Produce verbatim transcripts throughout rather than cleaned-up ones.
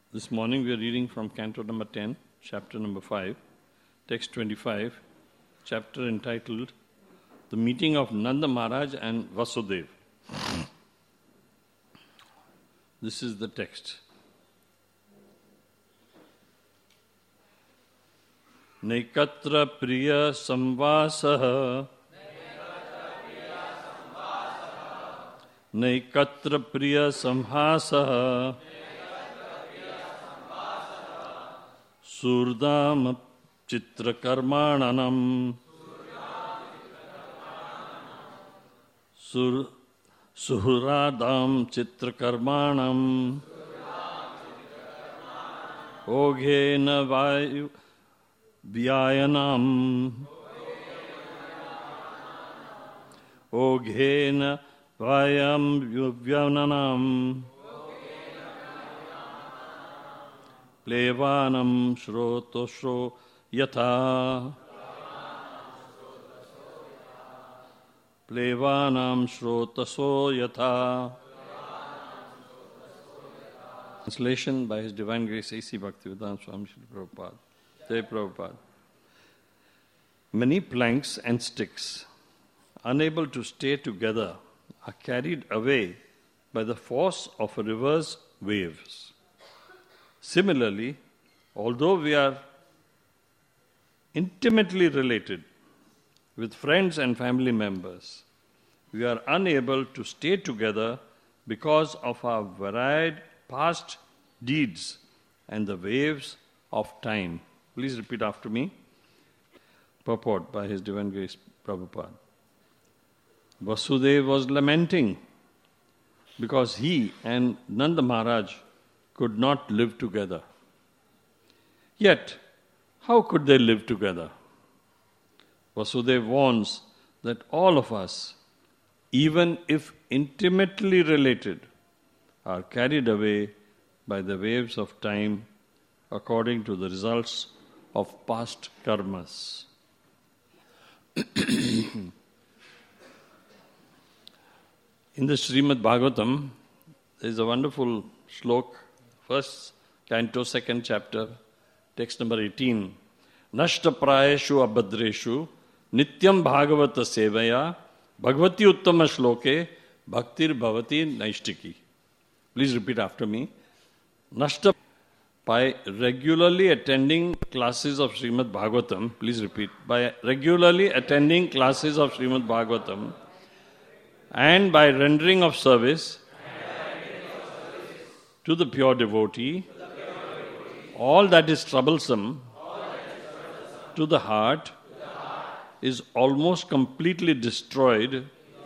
This morning we are reading from Canto number ten, chapter number five, text twenty-five, chapter entitled The Meeting of Nanda Maharaj and Vasudev. This is the text. Naikatra priya samvasaha Naikatra priya samhasaha Surdam chitrakarmananam Sur Suhuradam chitrakarmanam Oghena vayu Vyayanam Oghena Vayam Vyananam Plevanam Shrotosho Yatha Plevanam Shrotaso Yatha. Translation by His Divine Grace A C Bhaktivedanta Swami Srila Prabhupada. Jai Prabhupada. Many planks and sticks, unable to stay together, are carried away by the force of a river's waves. Similarly, although we are intimately related with friends and family members, we are unable to stay together because of our varied past deeds and the waves of time. Please repeat after me. Purport by His Divine Grace Prabhupada. Vasudeva was lamenting because he and Nanda Maharaj could not live together. Yet, how could they live together? Vasudeva warns that all of us, even if intimately related, are carried away by the waves of time according to the results of past karmas. In the Srimad Bhagavatam, there is a wonderful slok, first canto, second chapter, text number eighteen. Nashta prayeshu abhadreshu nityam bhagavata sevaya bhagavati uttama shloke bhaktir bhavati naishtiki. Please repeat after me. Nashta, by regularly attending classes of Srimad Bhagavatam, please repeat, by regularly attending classes of Srimad Bhagavatam and by rendering of service to the pure devotee, all that is troublesome to the heart is almost completely destroyed,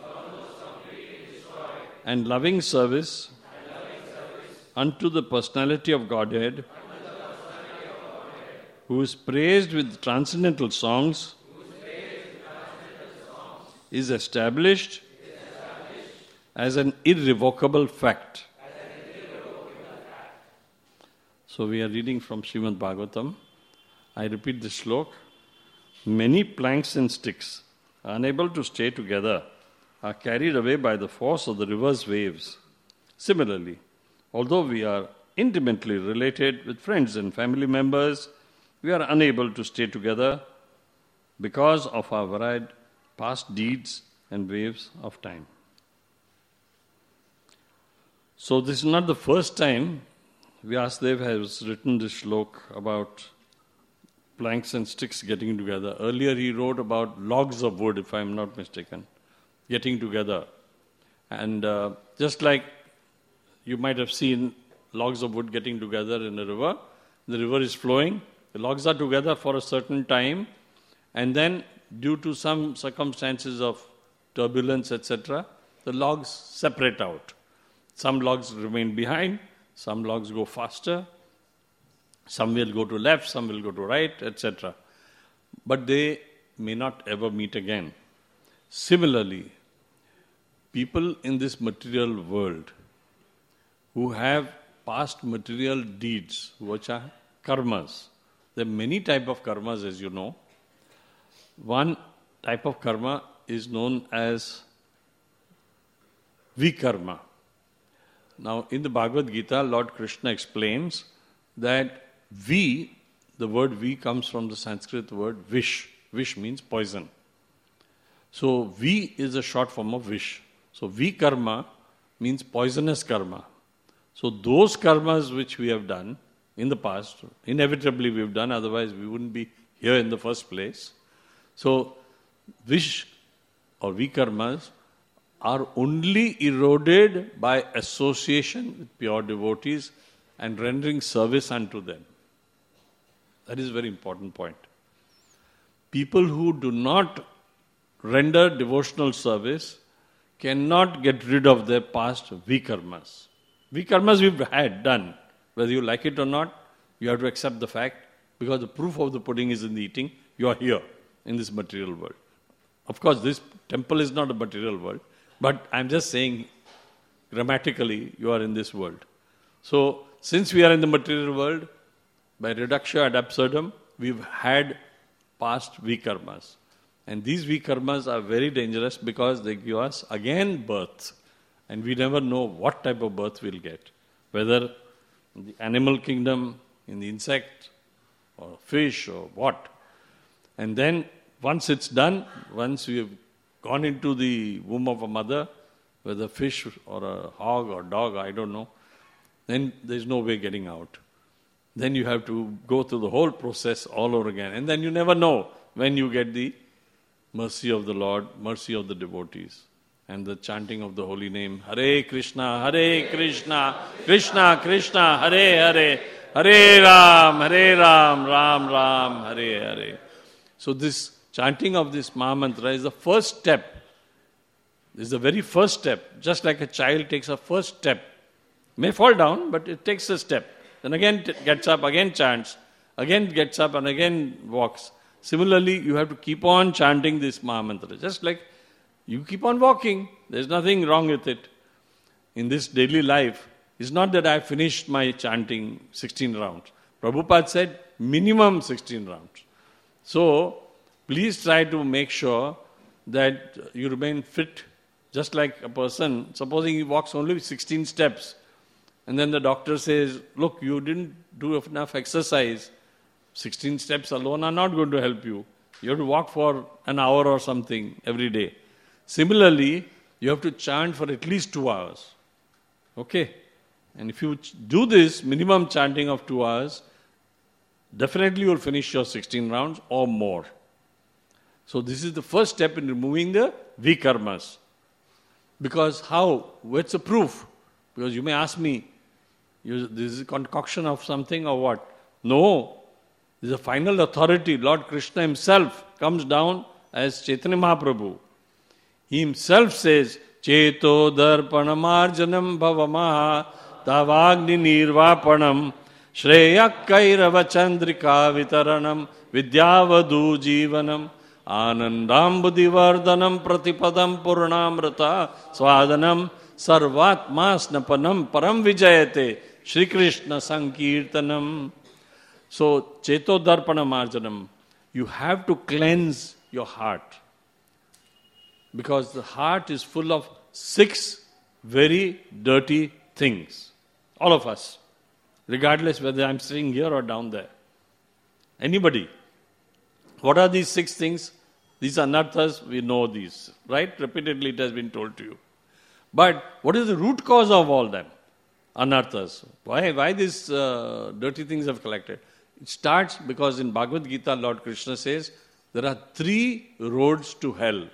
and loving service unto the personality of Godhead, who is praised with transcendental songs, is established as an irrevocable fact. So we are reading from Srimad Bhagavatam. I repeat the slok. Many planks and sticks, unable to stay together, are carried away by the force of the river's waves. Similarly, although we are intimately related with friends and family members, we are unable to stay together because of our varied past deeds and waves of time. So this is not the first time Vyasadeva has written this slok about planks and sticks getting together. Earlier he wrote about logs of wood, if I am not mistaken, getting together. And uh, just like you might have seen logs of wood getting together in a river, the river is flowing, the logs are together for a certain time, and then due to some circumstances of turbulence, et cetera, the logs separate out. Some logs remain behind, some logs go faster, some will go to left, some will go to right, et cetera. But they may not ever meet again. Similarly, people in this material world who have past material deeds, which are karmas. There are many types of karmas, as you know. One type of karma is known as vikarma. Now, in the Bhagavad Gita, Lord Krishna explains that vi, the word vi comes from the Sanskrit word vish. Vish means poison. So vi is a short form of vish. So vi karma means poisonous karma. So those karmas which we have done in the past, inevitably we have done, otherwise we wouldn't be here in the first place. So vish or vi karmas are only eroded by association with pure devotees and rendering service unto them. That is a very important point. People who do not render devotional service cannot get rid of their past vikarmas. Vikarmas we've had, done. Whether you like it or not, you have to accept the fact, because the proof of the pudding is in the eating. You are here in this material world. Of course, this temple is not a material world, but I'm just saying, grammatically, you are in this world. So, since we are in the material world, by reductio ad absurdum, we've had past vikarmas. And these vikarmas are very dangerous because they give us again birth. And we never know what type of birth we'll get. Whether in the animal kingdom, in the insect, or fish, or what. And then, once it's done, once we have gone into the womb of a mother, whether fish or a hog or dog, I don't know, then there's no way getting out. Then you have to go through the whole process all over again. And then you never know when you get the mercy of the Lord, mercy of the devotees, and the chanting of the holy name, Hare Krishna, Hare Krishna, Krishna Krishna, Hare Hare, Hare Ram, Hare Ram, Ram Ram, Hare Hare. So this chanting of this Mahamantra is the first step. This is the very first step. Just like a child takes a first step. May fall down, but it takes a step. Then again t- gets up, again chants, again gets up and again walks. Similarly, you have to keep on chanting this Mahamantra. Just like you keep on walking. There's nothing wrong with it. In this daily life, it's not that I finished my chanting sixteen rounds. Prabhupada said minimum sixteen rounds. So, please try to make sure that you remain fit, just like a person, supposing he walks only sixteen steps, and then the doctor says, look, you didn't do enough exercise. sixteen steps alone are not going to help you. You have to walk for an hour or something every day. Similarly, you have to chant for at least two hours. Okay? And if you do this minimum chanting of two hours, definitely you will finish your sixteen rounds or more. So this is the first step in removing the vikarmas. Because how? What's the proof? Because you may ask me, you, this is a concoction of something or what? No. This is a final authority. Lord Krishna himself comes down as Chaitanya Mahaprabhu. He himself says, Cheto darpanamarjanam bhavamaha tavagni nirvapanam shreyak kairava chandrika vitaranam vidyavadu jivanam anandambudivardhanam pratipadam purnamrata swadanam sarvatmasnapanam param vijayate Shri Krishna sankirtanam. So, Cheto darpana marjanam, you have to cleanse your heart. Because the heart is full of six very dirty things. All of us. Regardless whether I'm sitting here or down there. Anybody. What are these six things? These are anarthas, we know these. Right? Repeatedly it has been told to you. But what is the root cause of all them? Anarthas. Why, why these uh, dirty things have collected? It starts because in Bhagavad Gita, Lord Krishna says, there are three roads to hell.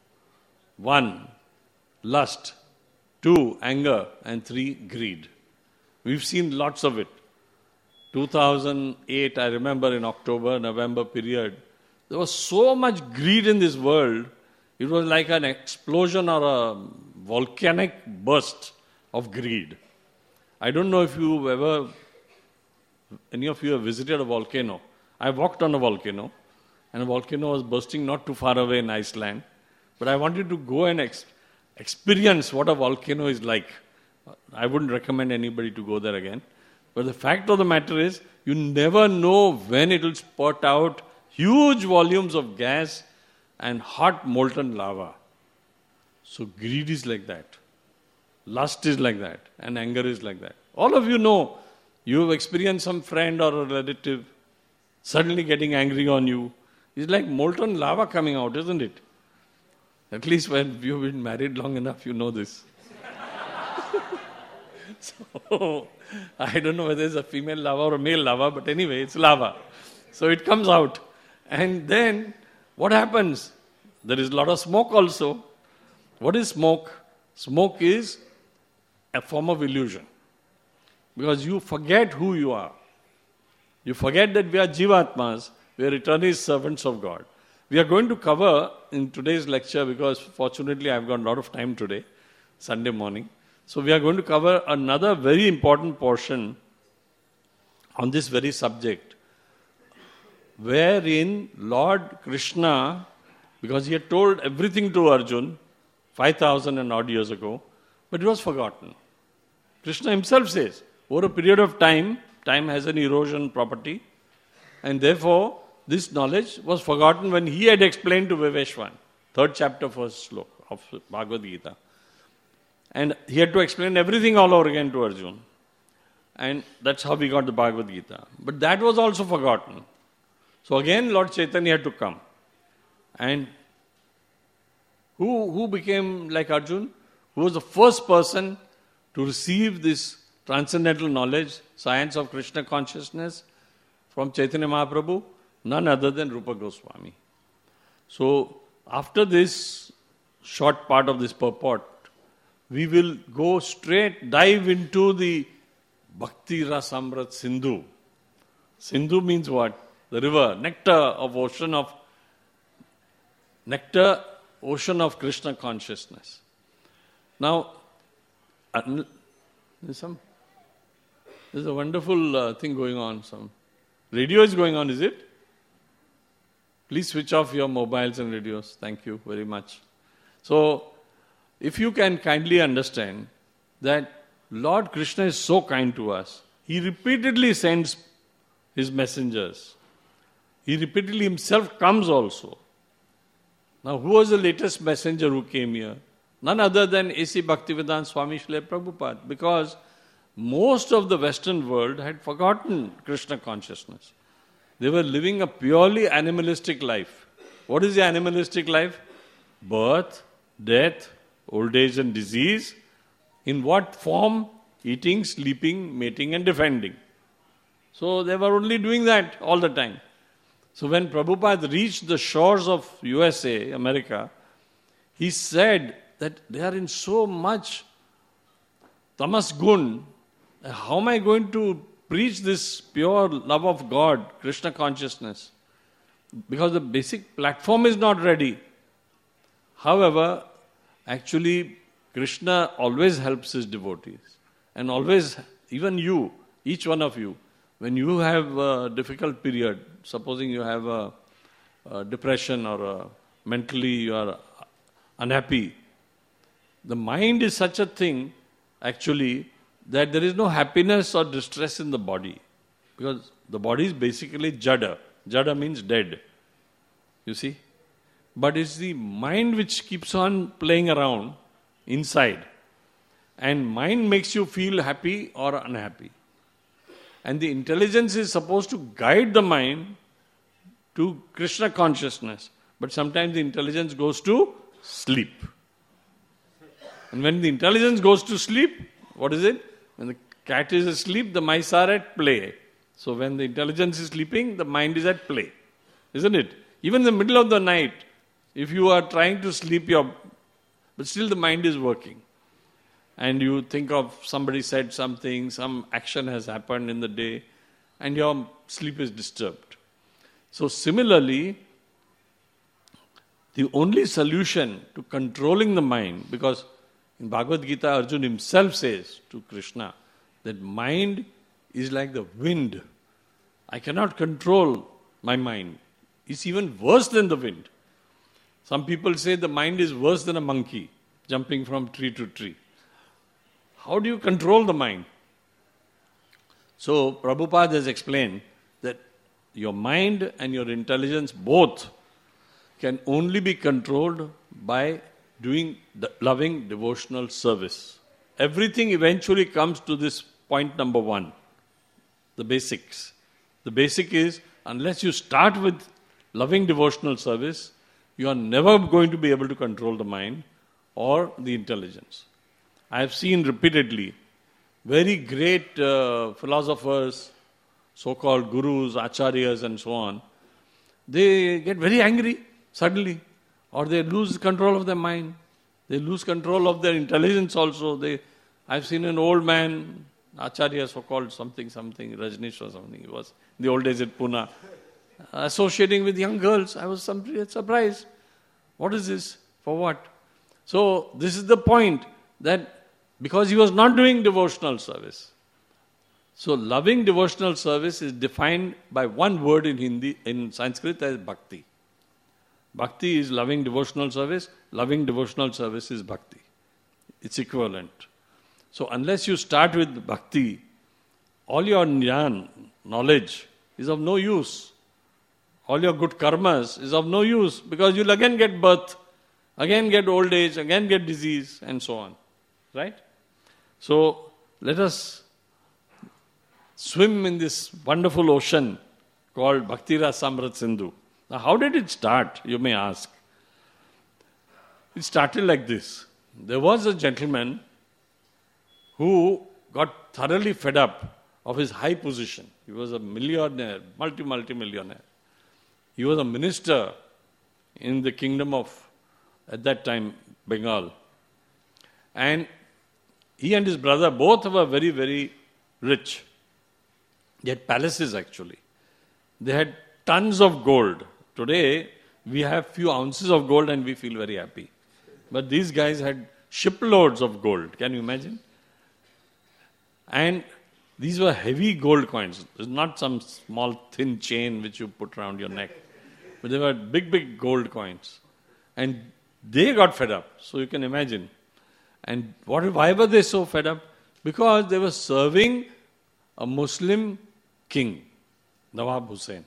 One, lust. Two, anger. And three, greed. We've seen lots of it. two thousand eight, I remember in October, November period, there was so much greed in this world. It was like an explosion or a volcanic burst of greed. I don't know if you've ever, any of you have visited a volcano. I walked on a volcano, and a volcano was bursting not too far away in Iceland. But I wanted to go and ex- experience what a volcano is like. I wouldn't recommend anybody to go there again. But the fact of the matter is, you never know when it will spurt out huge volumes of gas and hot molten lava. So greed is like that. Lust is like that. And anger is like that. All of you know, You've experienced some friend or a relative suddenly getting angry on you. It's like molten lava coming out, isn't it? At least when you've been married long enough, you know this. So, I don't know whether it's a female lava or a male lava, but anyway, it's lava. So it comes out. And then, what happens? There is a lot of smoke also. What is smoke? Smoke is a form of illusion. Because you forget who you are. You forget that we are Jivatmas, we are eternal servants of God. We are going to cover in today's lecture, because fortunately I've got a lot of time today, Sunday morning. So we are going to cover another very important portion on this very subject, wherein Lord Krishna, because he had told everything to Arjun five thousand and odd years ago, but it was forgotten. Krishna himself says, over a period of time, time has an erosion property, and therefore this knowledge was forgotten when he had explained to Viveshwan, third chapter, first slok of Bhagavad Gita. And he had to explain everything all over again to Arjun. And that's how we got the Bhagavad Gita. But that was also forgotten. So again, Lord Chaitanya had to come. And who, who became like Arjun? Who was the first person to receive this transcendental knowledge, science of Krishna consciousness from Chaitanya Mahaprabhu? None other than Rupa Goswami. So, after this short part of this purport, we will go straight, dive into the Bhakti Rasamrit Sindhu. Sindhu means what? The river, nectar of ocean of, nectar, ocean of Krishna consciousness. Now, uh, there's some, there's a wonderful uh, thing going on. Some radio is going on, is it? Please switch off your mobiles and radios. Thank you very much. So, if you can kindly understand that Lord Krishna is so kind to us, he repeatedly sends his messengers. He repeatedly himself comes also. Now, who was the latest messenger who came here? None other than A C Bhaktivedanta Swami Srila Prabhupada, because most of the Western world had forgotten Krishna consciousness. They were living a purely animalistic life. What is the animalistic life? Birth, death, old age and disease. In what form? Eating, sleeping, mating and defending. So they were only doing that all the time. So when Prabhupada reached the shores of U S A, America, he said that they are in so much tamas gun. How am I going to preach this pure love of God, Krishna consciousness? Because the basic platform is not ready. However, actually, Krishna always helps his devotees. And always, even you, each one of you, when you have a difficult period, supposing you have a, a depression or a, mentally you are unhappy, the mind is such a thing, actually, that there is no happiness or distress in the body. Because the body is basically jada. Jada means dead. You see? But it's the mind which keeps on playing around inside. And mind makes you feel happy or unhappy. And the intelligence is supposed to guide the mind to Krishna consciousness. But sometimes the intelligence goes to sleep. And when the intelligence goes to sleep, what is it? When the cat is asleep, the mice are at play. So when the intelligence is sleeping, the mind is at play. Isn't it? Even in the middle of the night, if you are trying to sleep, your, but still the mind is working. And you think of somebody said something, some action has happened in the day, and your sleep is disturbed. So similarly, the only solution to controlling the mind, because in Bhagavad Gita, Arjuna himself says to Krishna that mind is like the wind. I cannot control my mind. It's even worse than the wind. Some people say the mind is worse than a monkey jumping from tree to tree. How do you control the mind? So Prabhupada has explained that your mind and your intelligence both can only be controlled by doing the loving devotional service. Everything eventually comes to this point number one. the basics. The basic is, unless you start with loving devotional service, you are never going to be able to control the mind or the intelligence. I have seen repeatedly very great uh, philosophers, so-called gurus, acharyas and so on, they get very angry suddenly, or they lose control of their mind. They lose control of their intelligence also. They, I've seen an old man, acharya so-called something, something, Rajneesh or something, he was in the old days at Pune, associating with young girls. I was surprised. What is this? For what? So this is the point, that because he was not doing devotional service. So loving devotional service is defined by one word in Hindi, in Sanskrit, as bhakti. Bhakti is loving devotional service. Loving devotional service is bhakti. It's equivalent. So unless you start with bhakti, all your jnana, knowledge, is of no use. All your good karmas is of no use, because you'll again get birth, again get old age, again get disease, and so on. Right? So let us swim in this wonderful ocean called Bhakti Rasamrit Sindhu. Now, how did it start, you may ask? It started like this. There was a gentleman who got thoroughly fed up of his high position. He was a millionaire, multi-multi-millionaire. He was a minister in the kingdom of, at that time, Bengal. And he and his brother both were very, very rich. They had palaces actually. They had tons of gold. Today, we have few ounces of gold and we feel very happy. But these guys had shiploads of gold. Can you imagine? And these were heavy gold coins. It's not some small thin chain which you put around your neck. But they were big, big gold coins. And they got fed up. So you can imagine. And what, why were they so fed up? Because they were serving a Muslim king, Nawab Hussain.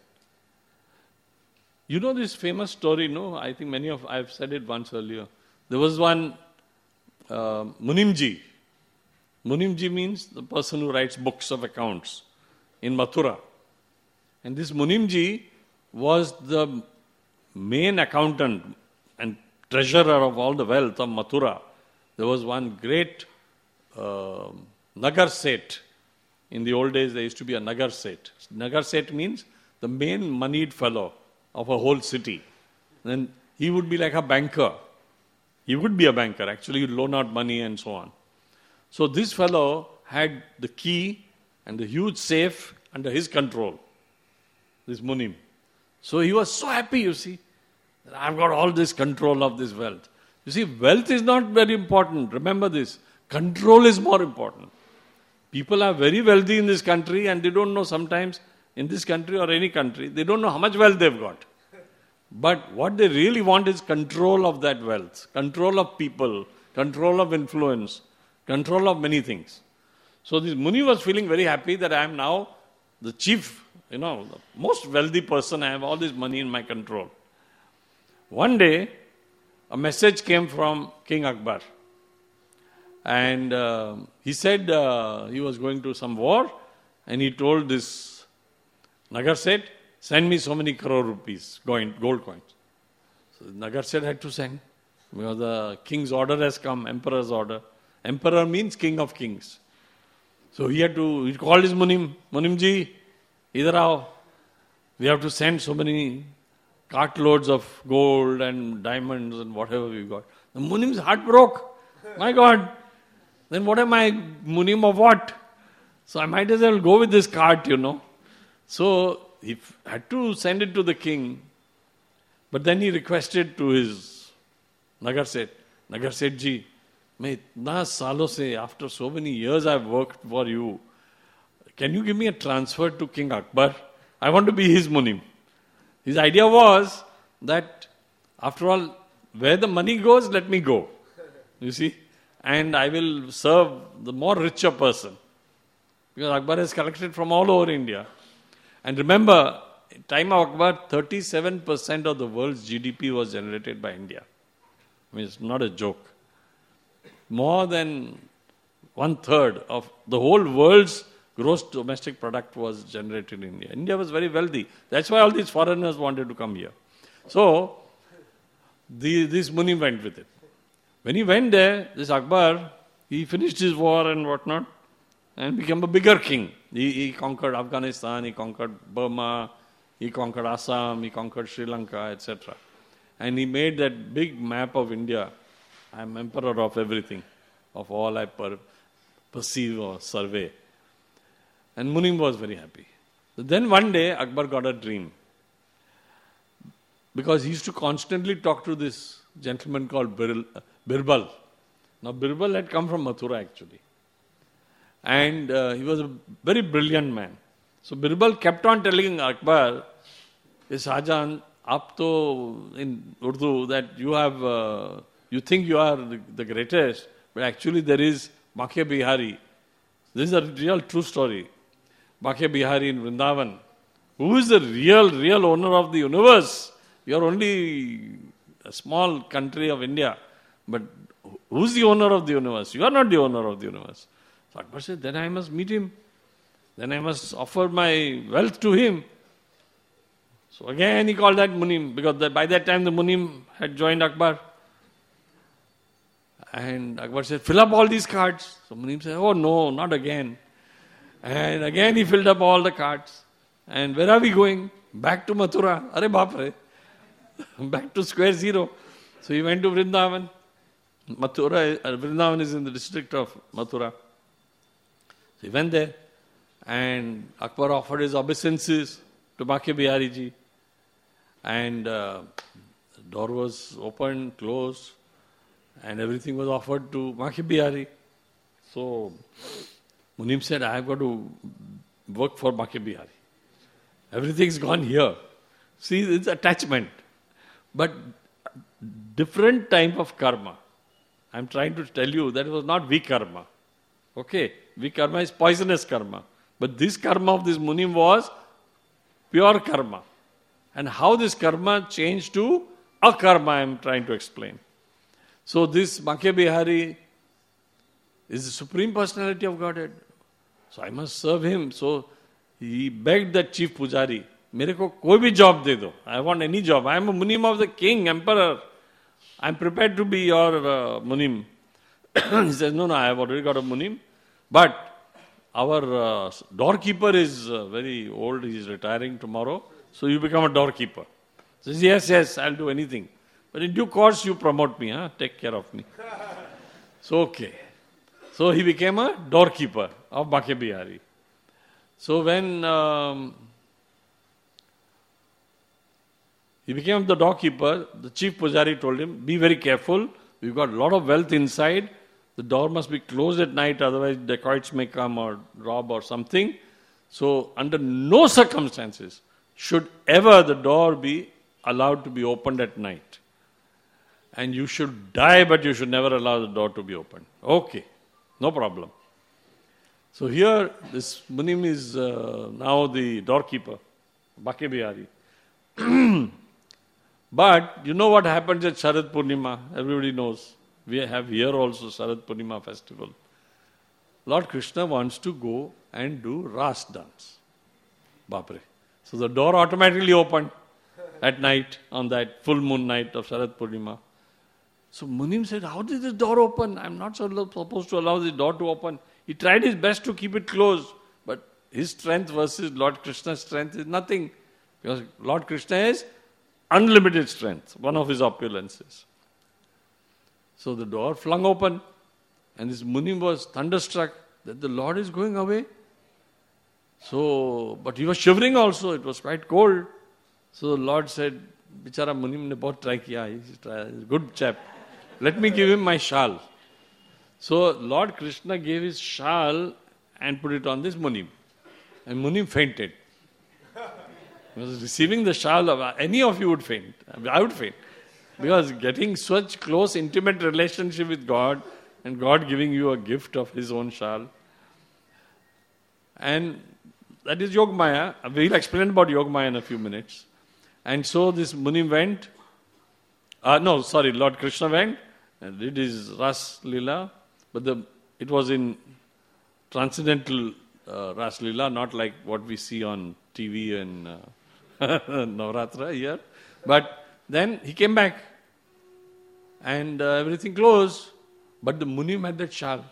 You know this famous story, no? I think many of, I've said it once earlier. There was one uh, Munimji. Munimji means the person who writes books of accounts in Mathura. And this Munimji was the main accountant and treasurer of all the wealth of Mathura. There was one great uh, Nagar Seth. In the old days, there used to be a Nagar Seth. Nagar Seth means the main moneyed fellow of a whole city. Then he would be like a banker. He would be a banker. Actually, he'd loan out money and so on. So this fellow had the key and the huge safe under his control. This Munim. So he was so happy, you see, that I've got all this control of this wealth. You see, wealth is not very important. Remember this. Control is more important. People are very wealthy in this country and they don't know sometimes, in this country or any country, they don't know how much wealth they've got. But what they really want is control of that wealth, control of people, control of influence, control of many things. So this Muni was feeling very happy that I am now the chief, you know, the most wealthy person. I have all this money in my control. One day, a message came from King Akbar. And uh, he said uh, he was going to some war, and he told this Nagar Seth, send me so many crore rupees, gold coins. So Nagar Seth had to send, because the king's order has come, emperor's order. Emperor means king of kings. So he had to, he called his Munim, Munimji, idhar aao. We have to send so many cartloads of gold and diamonds and whatever we got. The Munim's heart broke. My God. Then what am I, Munim of what? So I might as well go with this cart, you know. So he had to send it to the king. But then he requested to his Nagar Seth, Nagar Seth ji, मैं इतना सालों से, after so many years I've worked for you, can you give me a transfer to King Akbar? I want to be his Munim. His idea was that, after all, where the money goes, let me go. You see? And I will serve the more richer person. Because Akbar has collected from all over India. And remember, in time of Akbar, thirty-seven percent of the world's G D P was generated by India. I mean, it's not a joke. More than one third of the whole world's gross domestic product was generated in India. India was very wealthy. That's why all these foreigners wanted to come here. So, the, this Munim went with it. When he went there, this Akbar, he finished his war and whatnot and became a bigger king. He, he conquered Afghanistan, he conquered Burma, he conquered Assam, he conquered Sri Lanka, et cetera. And he made that big map of India. I am emperor of everything, of all I per- perceive or survey. And Munim was very happy. So then one day, Akbar got a dream. Because he used to constantly talk to this gentleman called Bir- Birbal. Now, Birbal had come from Mathura actually. And uh, he was a very brilliant man. So, Birbal kept on telling Akbar, Shahjahan, up to in Urdu, that you have, uh, you think you are the, the greatest, but actually there is Bankhe Bihari. This is a real true story. Bankhe Bihari in Vrindavan. Who is the real, real owner of the universe? You are only a small country of India. But who is the owner of the universe? You are not the owner of the universe. So Akbar said, then I must meet him. Then I must offer my wealth to him. So again he called that Munim, because the, by that time the Munim had joined Akbar. And Akbar said, fill up all these cards. So Munim said, oh no, not again. And again he filled up all the cards. And where are we going? Back to Mathura. Are baapre. Back to square zero. So he went to Vrindavan. Mathura, uh, Vrindavan is in the district of Mathura. So he went there. And Akbar offered his obeisances to Bankhe Bihari ji. And uh, the door was opened, closed, and everything was offered to Bankhe Bihari. So Munim said, I have got to work for Bankhe Bihari. Everything's gone here. See, it's attachment. But different type of karma. I'm trying to tell you that it was not vikarma. Okay, vikarma is poisonous karma. But this karma of this Munim was pure karma. And how this karma changed to akarma, I am trying to explain. So this Bankhe Bihari is the Supreme Personality of Godhead. So I must serve him. So he begged that chief pujari, मेरे को कोई भी job दे दो. I want any job. I am a Munim of the king, emperor. I am prepared to be your uh, Munim. He says, no, no, I have already got a Munim. But our uh, doorkeeper is uh, very old. He is retiring tomorrow. So you become a doorkeeper. He says, yes, yes, I'll do anything. But in due course, you promote me. Huh? Take care of me. So, okay. So he became a doorkeeper of Bankhe Bihari. So when um, he became the doorkeeper, the chief pujari told him, be very careful. We've got a lot of wealth inside. The door must be closed at night, otherwise dacoits may come or rob or something. So under no circumstances should ever the door be allowed to be opened at night. And you should die, but you should never allow the door to be opened. Okay, no problem. So here, this Munim is uh, now the doorkeeper, Bankhe Bihari. But you know what happens at Sharad Purnima? Everybody knows. We have here also Sharad Purnima festival. Lord Krishna wants to go and do Ras dance. Bapre. So the door automatically opened at night on that full moon night of Sharad Purnima. So Munim said, how did this door open? I'm not supposed to allow this door to open. He tried his best to keep it closed. But his strength versus Lord Krishna's strength is nothing. Because Lord Krishna is unlimited strength, one of his opulences. So the door flung open. And this Munim was thunderstruck that the Lord is going away. So, but he was shivering also. It was quite cold. So the Lord said, Bichara Munim ne bahut try kiya. He's a good chap. Let me give him my shawl. So Lord Krishna gave his shawl and put it on this Munim. And Munim fainted. He was receiving the shawl of any of you would faint. I would faint. Because getting such close, intimate relationship with God and God giving you a gift of his own shawl. And that is Yogamaya. We'll explain about Yogamaya in a few minutes. And so this Munim went, uh, no, sorry, Lord Krishna went and did his Ras Lila, but the, it was in transcendental uh, Ras Leela, not like what we see on T V and uh, Navratra here. But then he came back and uh, everything closed. But the Munim had that shal.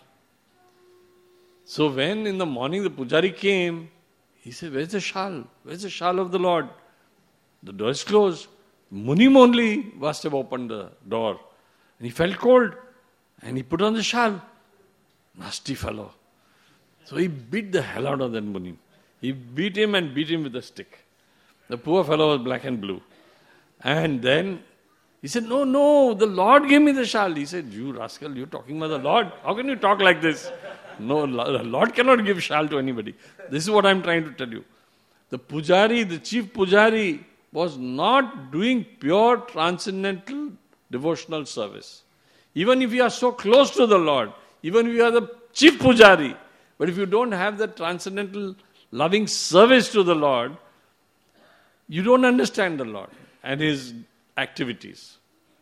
So when in the morning the Pujari came, he said, where's the shal? Where's the shal of the Lord? The door is closed. Munim only must have opened the door. And he felt cold. And he put on the shal. Nasty fellow. So he beat the hell out of that Munim. He beat him and beat him with a stick. The poor fellow was black and blue. And then he said, no, no, the Lord gave me the shal. He said, you rascal, you're talking about the Lord? How can you talk like this? No, the Lord cannot give shal to anybody. This is what I'm trying to tell you. The Pujari, the chief Pujari, was not doing pure transcendental devotional service. Even if you are so close to the Lord, even if you are the chief Pujari, but if you don't have the transcendental loving service to the Lord, you don't understand the Lord and His activities.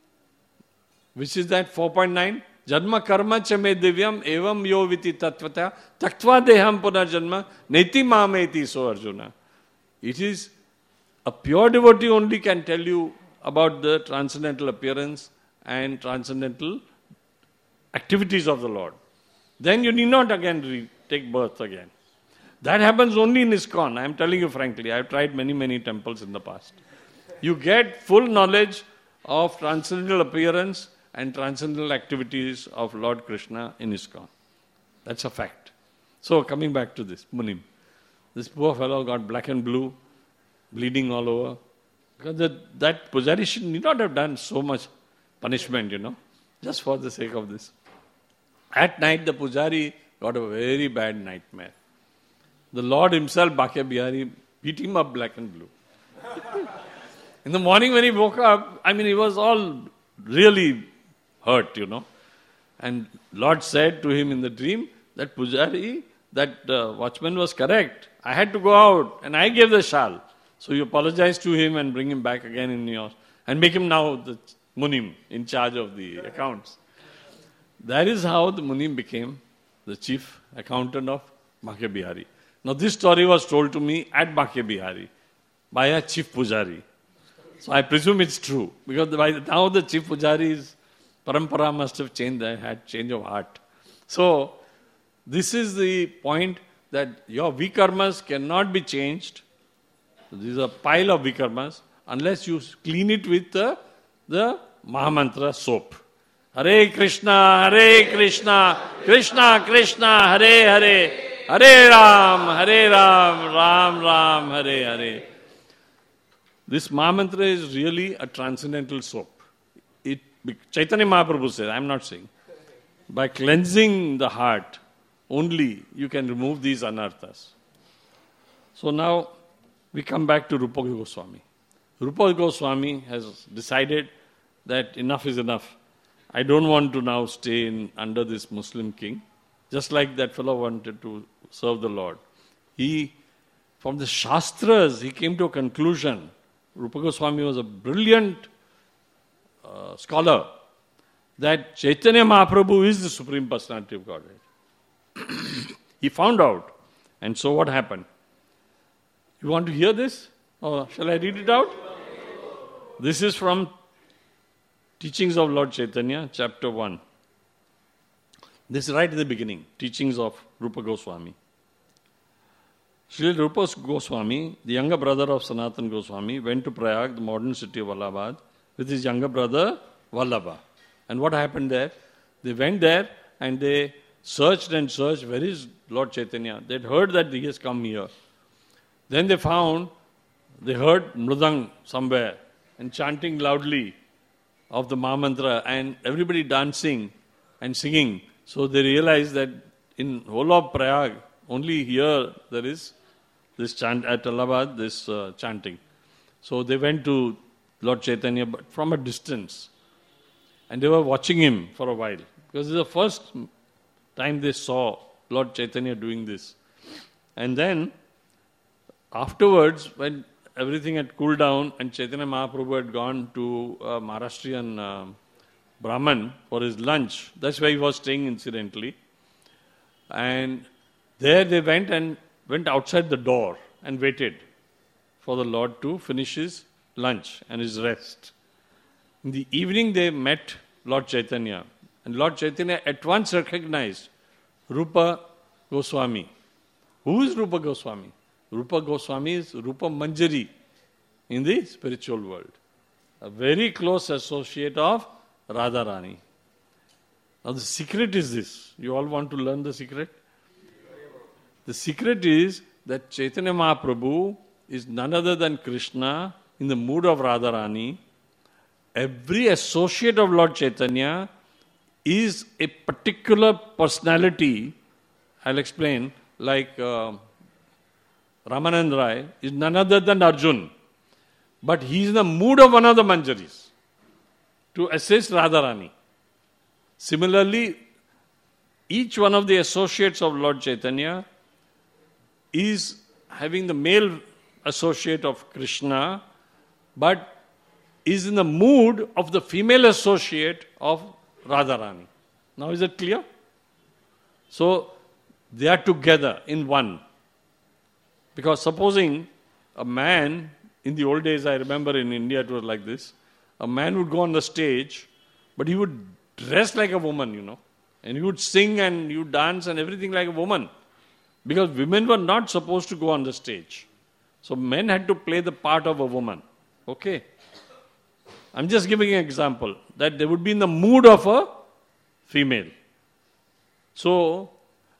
Which is that four point nine? Janma karma cha me divyam evam yo viti tattvata taktva deham punarjanma neti mameti so Arjuna. It is a pure devotee only can tell you about the transcendental appearance and transcendental activities of the Lord. Then you need not again re- take birth again. That happens only in ISKCON. I am telling you frankly, I have tried many, many temples in the past. You get full knowledge of transcendental appearance and transcendental activities of Lord Krishna in ISKCON. That's a fact. So coming back to this, Munim. This poor fellow got black and blue, bleeding all over. Because that, that Pujari should need not have done so much punishment, you know, just for the sake of this. At night, the Pujari got a very bad nightmare. The Lord himself, Bhakya Bihari, beat him up black and blue. In the morning when he woke up, I mean, he was all really hurt, you know. And Lord said to him in the dream that Pujari, that uh, watchman was correct. I had to go out and I gave the shal. So you apologize to him and bring him back again in yours. And make him now the Munim in charge of the accounts. That is how the Munim became the chief accountant of Bhakya Bihari. Now this story was told to me at Bhakya Bihari by a chief Pujari. So I presume it's true. Because by now the chief Pujari's parampara must have changed, they had change of heart. So this is the point that your vikarmas cannot be changed. So this is a pile of vikarmas unless you clean it with the, the Mahamantra soap. Hare Krishna, Hare Krishna, Krishna Krishna, Hare Hare, Hare Ram, Hare Ram, Ram Ram, Hare Hare. This Mahamantra is really a transcendental soap. It, Chaitanya Mahaprabhu says, I am not saying. By cleansing the heart, only you can remove these anarthas. So now we come back to Rupa Goswami. Rupa Goswami has decided that enough is enough. I don't want to now stay in, under this Muslim king, just like that fellow wanted to serve the Lord. He, from the Shastras, he came to a conclusion. Rupa Goswami was a brilliant uh, scholar, that Chaitanya Mahaprabhu is the Supreme Personality of Godhead. He found out. And so what happened? You want to hear this? Or shall I read it out? This is from Teachings of Lord Chaitanya, chapter one. This is right at the beginning, Teachings of Rupa Goswami. Srila Rupa Goswami, the younger brother of Sanatana Goswami, went to Prayag, the modern city of Allahabad, with his younger brother, Vallabha. And what happened there? They went there and they searched and searched, where is Lord Chaitanya? They'd heard that he has come here. Then they found, they heard Mridang somewhere and chanting loudly of the Mahamantra and everybody dancing and singing. So they realized that in whole of Prayag, only here there is this chant, at Allahabad, this uh, chanting. So they went to Lord Chaitanya, but from a distance. And they were watching him for a while. Because it's the first time they saw Lord Chaitanya doing this. And then, afterwards, when everything had cooled down and Chaitanya Mahaprabhu had gone to a Maharashtrian uh, Brahman for his lunch, that's where he was staying incidentally. And There they went and went outside the door and waited for the Lord to finish his lunch and his rest. In the evening they met Lord Chaitanya, and Lord Chaitanya at once recognized Rupa Goswami. Who is Rupa Goswami? Rupa Goswami is Rupa Manjari in the spiritual world, a very close associate of Radharani. Now the secret is this. You all want to learn the secret? The secret is that Chaitanya Mahaprabhu is none other than Krishna in the mood of Radharani. Every associate of Lord Chaitanya is a particular personality. I'll explain, like uh, Ramanand Rai is none other than Arjun. But he is in the mood of one of the Manjaris to assist Radharani. Similarly, each one of the associates of Lord Chaitanya is having the male associate of Krishna, but is in the mood of the female associate of Radharani. Now is that clear? So, they are together in one. Because supposing a man, in the old days I remember in India it was like this, a man would go on the stage, but he would dress like a woman, you know, and he would sing and you dance and everything like a woman. Because women were not supposed to go on the stage. So men had to play the part of a woman. Okay? I'm just giving an example that they would be in the mood of a female. So,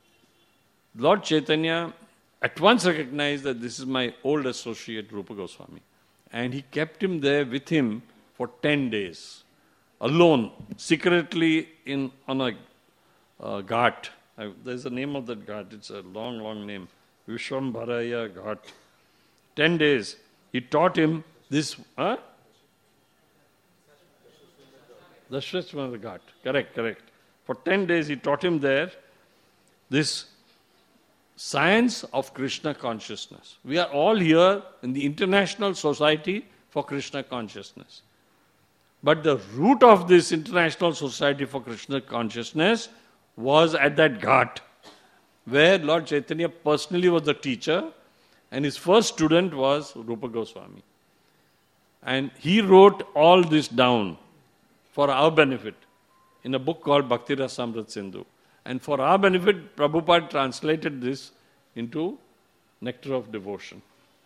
Lord Chaitanya at once recognized that this is my old associate Rupa Goswami. And he kept him there with him for ten days. Alone, secretly in on a uh, ghat. I, there's a name of that ghat. It's a long, long name. Vishwambharaya Ghat. Ten days. He taught him this... Huh? The Dashwamedha Ghat. Correct, correct. For ten days he taught him there this science of Krishna consciousness. We are all here in the International Society for Krishna Consciousness. But the root of this International Society for Krishna Consciousness was at that ghat, where Lord Chaitanya personally was the teacher, and his first student was Rupa Goswami. And he wrote all this down for our benefit in a book called Bhakti Rasamrit Sindhu. And for our benefit, Prabhupada translated this into Nectar of Devotion.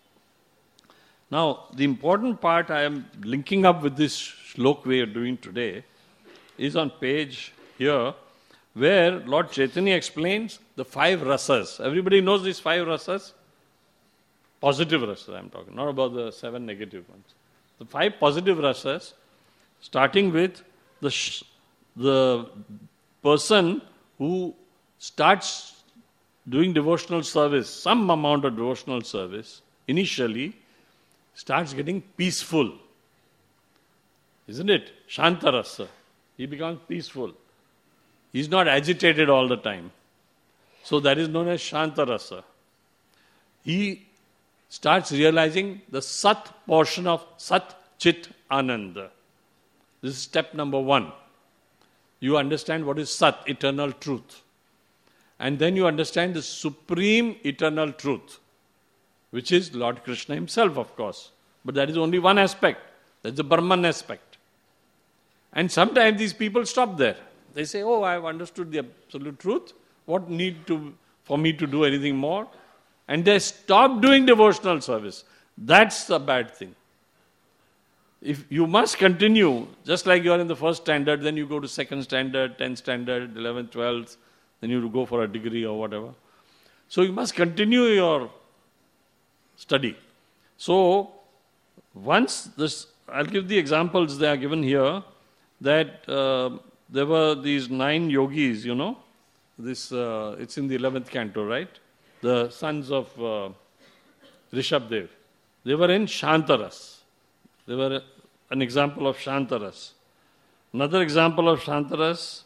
Now, the important part I am linking up with this shlok we are doing today is on page here, where Lord Chaitanya explains the five rasas. Everybody knows these five rasas? Positive rasas I am talking, not about the seven negative ones. The five positive rasas, starting with the sh- the person who starts doing devotional service, some amount of devotional service, initially starts getting peaceful. Isn't it? Shantarasa. He becomes peaceful. He's not agitated all the time. So that is known as Shantarasa. He starts realizing the Sat portion of Sat Chit Ananda. This is step number one. You understand what is Sat, eternal truth. And then you understand the supreme eternal truth, which is Lord Krishna himself, of course. But that is only one aspect. That's the Brahman aspect. And sometimes these people stop there. They say, oh, I have understood the absolute truth. What need to for me to do anything more? And they stop doing devotional service. That's the bad thing. If you must continue, just like you are in the first standard, then you go to second standard, tenth standard, eleventh, twelfth, then you go for a degree or whatever. So you must continue your study. So, once this, I'll give the examples they are given here, that uh, there were these nine yogis, you know, this uh, it's in the eleventh canto, right? The sons of uh, Rishabdev. They were in Shantaras. They were an example of Shantaras. Another example of Shantaras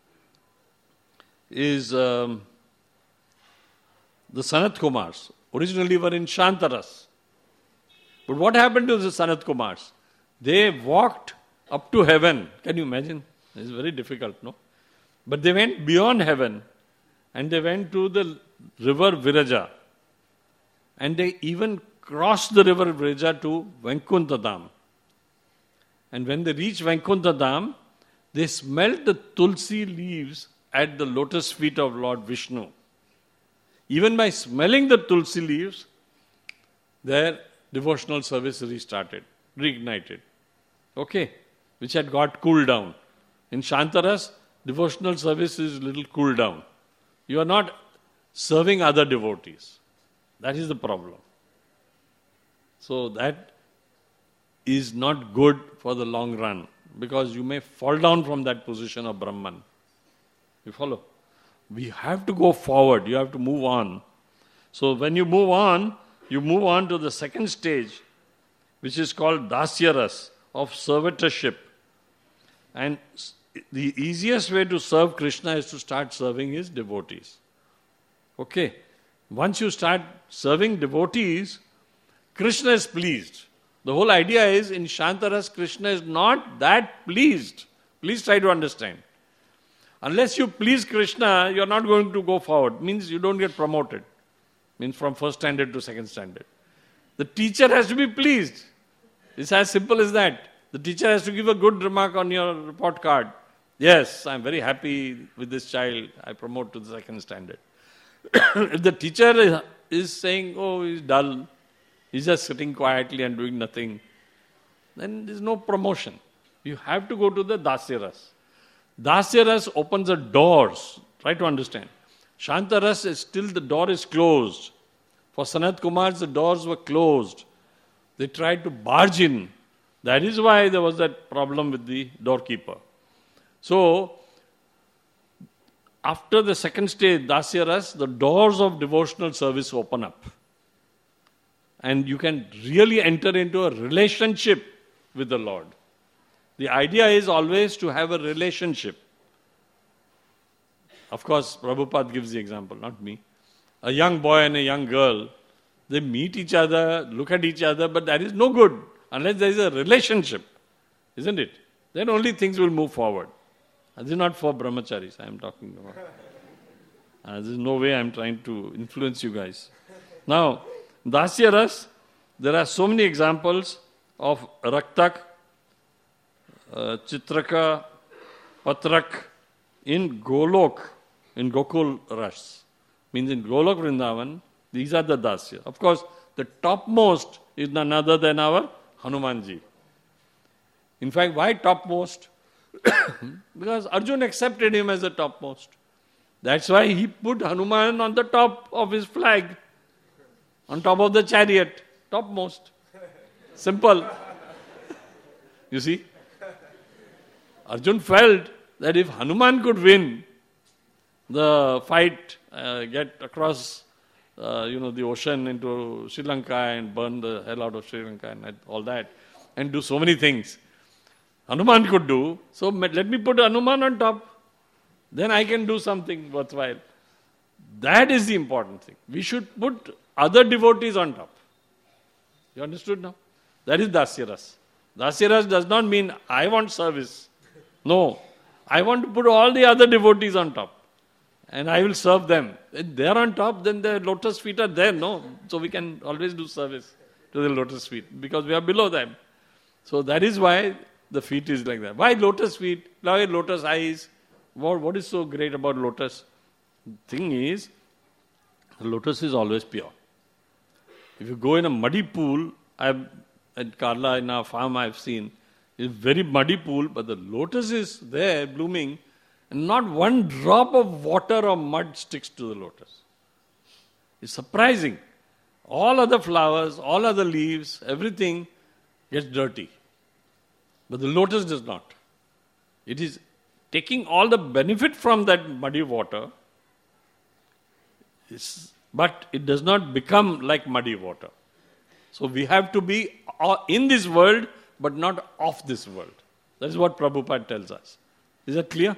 is um, the Sanat Kumars. Originally were in Shantaras. But what happened to the Sanat Kumars? They walked up to heaven. Can you imagine? It's very difficult, no? But they went beyond heaven and they went to the river Viraja. And they even crossed the river Viraja to Vaikuntha Dham. And when they reached Vaikuntha Dham, they smelt the tulsi leaves at the lotus feet of Lord Vishnu. Even by smelling the tulsi leaves, their devotional service restarted, reignited. Okay? Which had got cooled down. In Shantaras, devotional service is little cooled down. You are not serving other devotees. That is the problem. So that is not good for the long run, because you may fall down from that position of Brahman. You follow? We have to go forward. You have to move on. So when you move on, you move on to the second stage, which is called Dasyaras, of servitorship. And the easiest way to serve Krishna is to start serving his devotees. Okay? Once you start serving devotees, Krishna is pleased. The whole idea is, in Shantaras, Krishna is not that pleased. Please try to understand. Unless you please Krishna, you are not going to go forward. Means you don't get promoted. Means from first standard to second standard. The teacher has to be pleased. It's as simple as that. The teacher has to give a good remark on your report card. Yes, I'm very happy with this child. I promote to the second standard. If the teacher is saying, oh, he's dull, he's just sitting quietly and doing nothing, then there's no promotion. You have to go to the Dasyaras. Dasyaras opens the doors. Try to understand. Shantaras is still, the door is closed. For Sanat Kumars, the doors were closed. They tried to barge in. That is why there was that problem with the doorkeeper. So, after the second stage, Dasyaras, the doors of devotional service open up. And you can really enter into a relationship with the Lord. The idea is always to have a relationship. Of course, Prabhupada gives the example, not me. A young boy and a young girl, they meet each other, look at each other, but that is no good unless there is a relationship, isn't it? Then only things will move forward. This is not for brahmacharis I am talking about. Uh, there is no way I am trying to influence you guys. Now, Dasyaras, there are so many examples of Raktak, uh, Chitraka, Patrak in Golok, in Gokul Ras. Means in Golok Vrindavan, these are the Dasya. Of course, the topmost is none other than our Hanumanji. In fact, why topmost? Because Arjuna accepted him as the topmost. That's why he put Hanuman on the top of his flag, on top of the chariot, topmost. Simple. You see? Arjuna felt that if Hanuman could win the fight, uh, get across uh, you know, the ocean into Sri Lanka and burn the hell out of Sri Lanka and all that, and do so many things Hanuman could do, so let me put Hanuman on top. Then I can do something worthwhile. That is the important thing. We should put other devotees on top. You understood now? That is Dasyaras. Dasyaras does not mean I want service. No. I want to put all the other devotees on top. And I will serve them. If they are on top, then the lotus feet are there, no? So we can always do service to the lotus feet because we are below them. So that is why the feet is like that. Why lotus feet? Why lotus eyes? What, what is so great about lotus? The thing is, the lotus is always pure. If you go in a muddy pool, I've, at Karla in our farm I've seen, it's a very muddy pool, but the lotus is there blooming, and not one drop of water or mud sticks to the lotus. It's surprising. All other flowers, all other leaves, everything gets dirty. But the lotus does not. It is taking all the benefit from that muddy water, but it does not become like muddy water. So we have to be in this world, but not of this world. That is what Prabhupada tells us. Is that clear?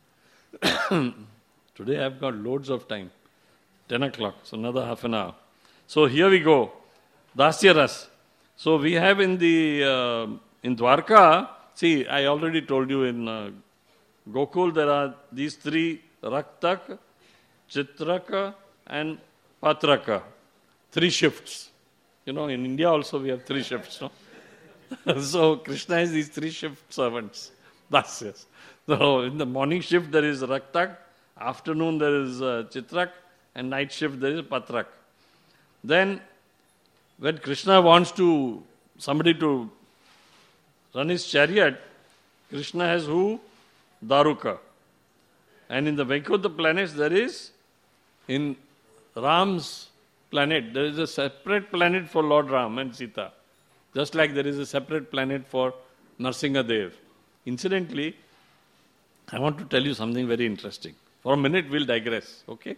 Today I have got loads of time. ten o'clock, so another half an hour. So here we go. Dasyaras. So we have in the uh, in Dwarka, see, I already told you in uh, Gokul there are these three, Raktak, Chitraka and Patraka. Three shifts. You know, in India also we have three shifts, no? So Krishna is these three shift servants. That's yes. So in the morning shift there is Raktak, afternoon there is uh, Chitrak, and night shift there is Patrak. Then when Krishna wants to somebody to run his chariot, Krishna has who? Daruka. And in the Vaikuntha planets there is, in Ram's planet, there is a separate planet for Lord Ram and Sita. Just like there is a separate planet for Narsingadev. Incidentally, I want to tell you something very interesting. For a minute we'll digress, okay?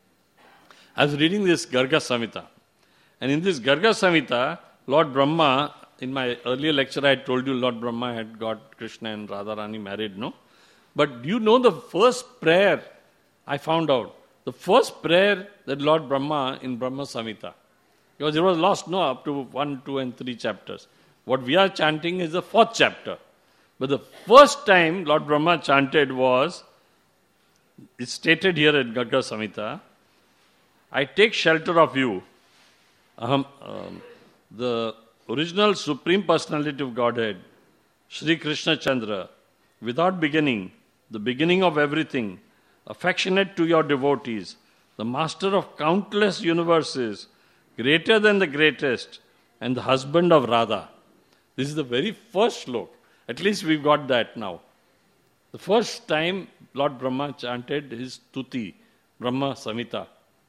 I was reading this Garga Samhita. And in this Garga Samhita, Lord Brahma, in my earlier lecture I had told you Lord Brahma had got Krishna and Radharani married, no? But do you know the first prayer I found out? The first prayer that Lord Brahma in Brahma Samhita, because it was lost, no, up to one, two and three chapters. What we are chanting is the fourth chapter. But the first time Lord Brahma chanted was, it's stated here in Garga Samhita, I take shelter of you. Aham, um, the original Supreme Personality of Godhead, Sri Krishna Chandra, without beginning, the beginning of everything, affectionate to your devotees, the master of countless universes, greater than the greatest, and the husband of Radha. This is the very first slok. At least we've got that now. The first time Lord Brahma chanted his Tuti, Brahma Samhita,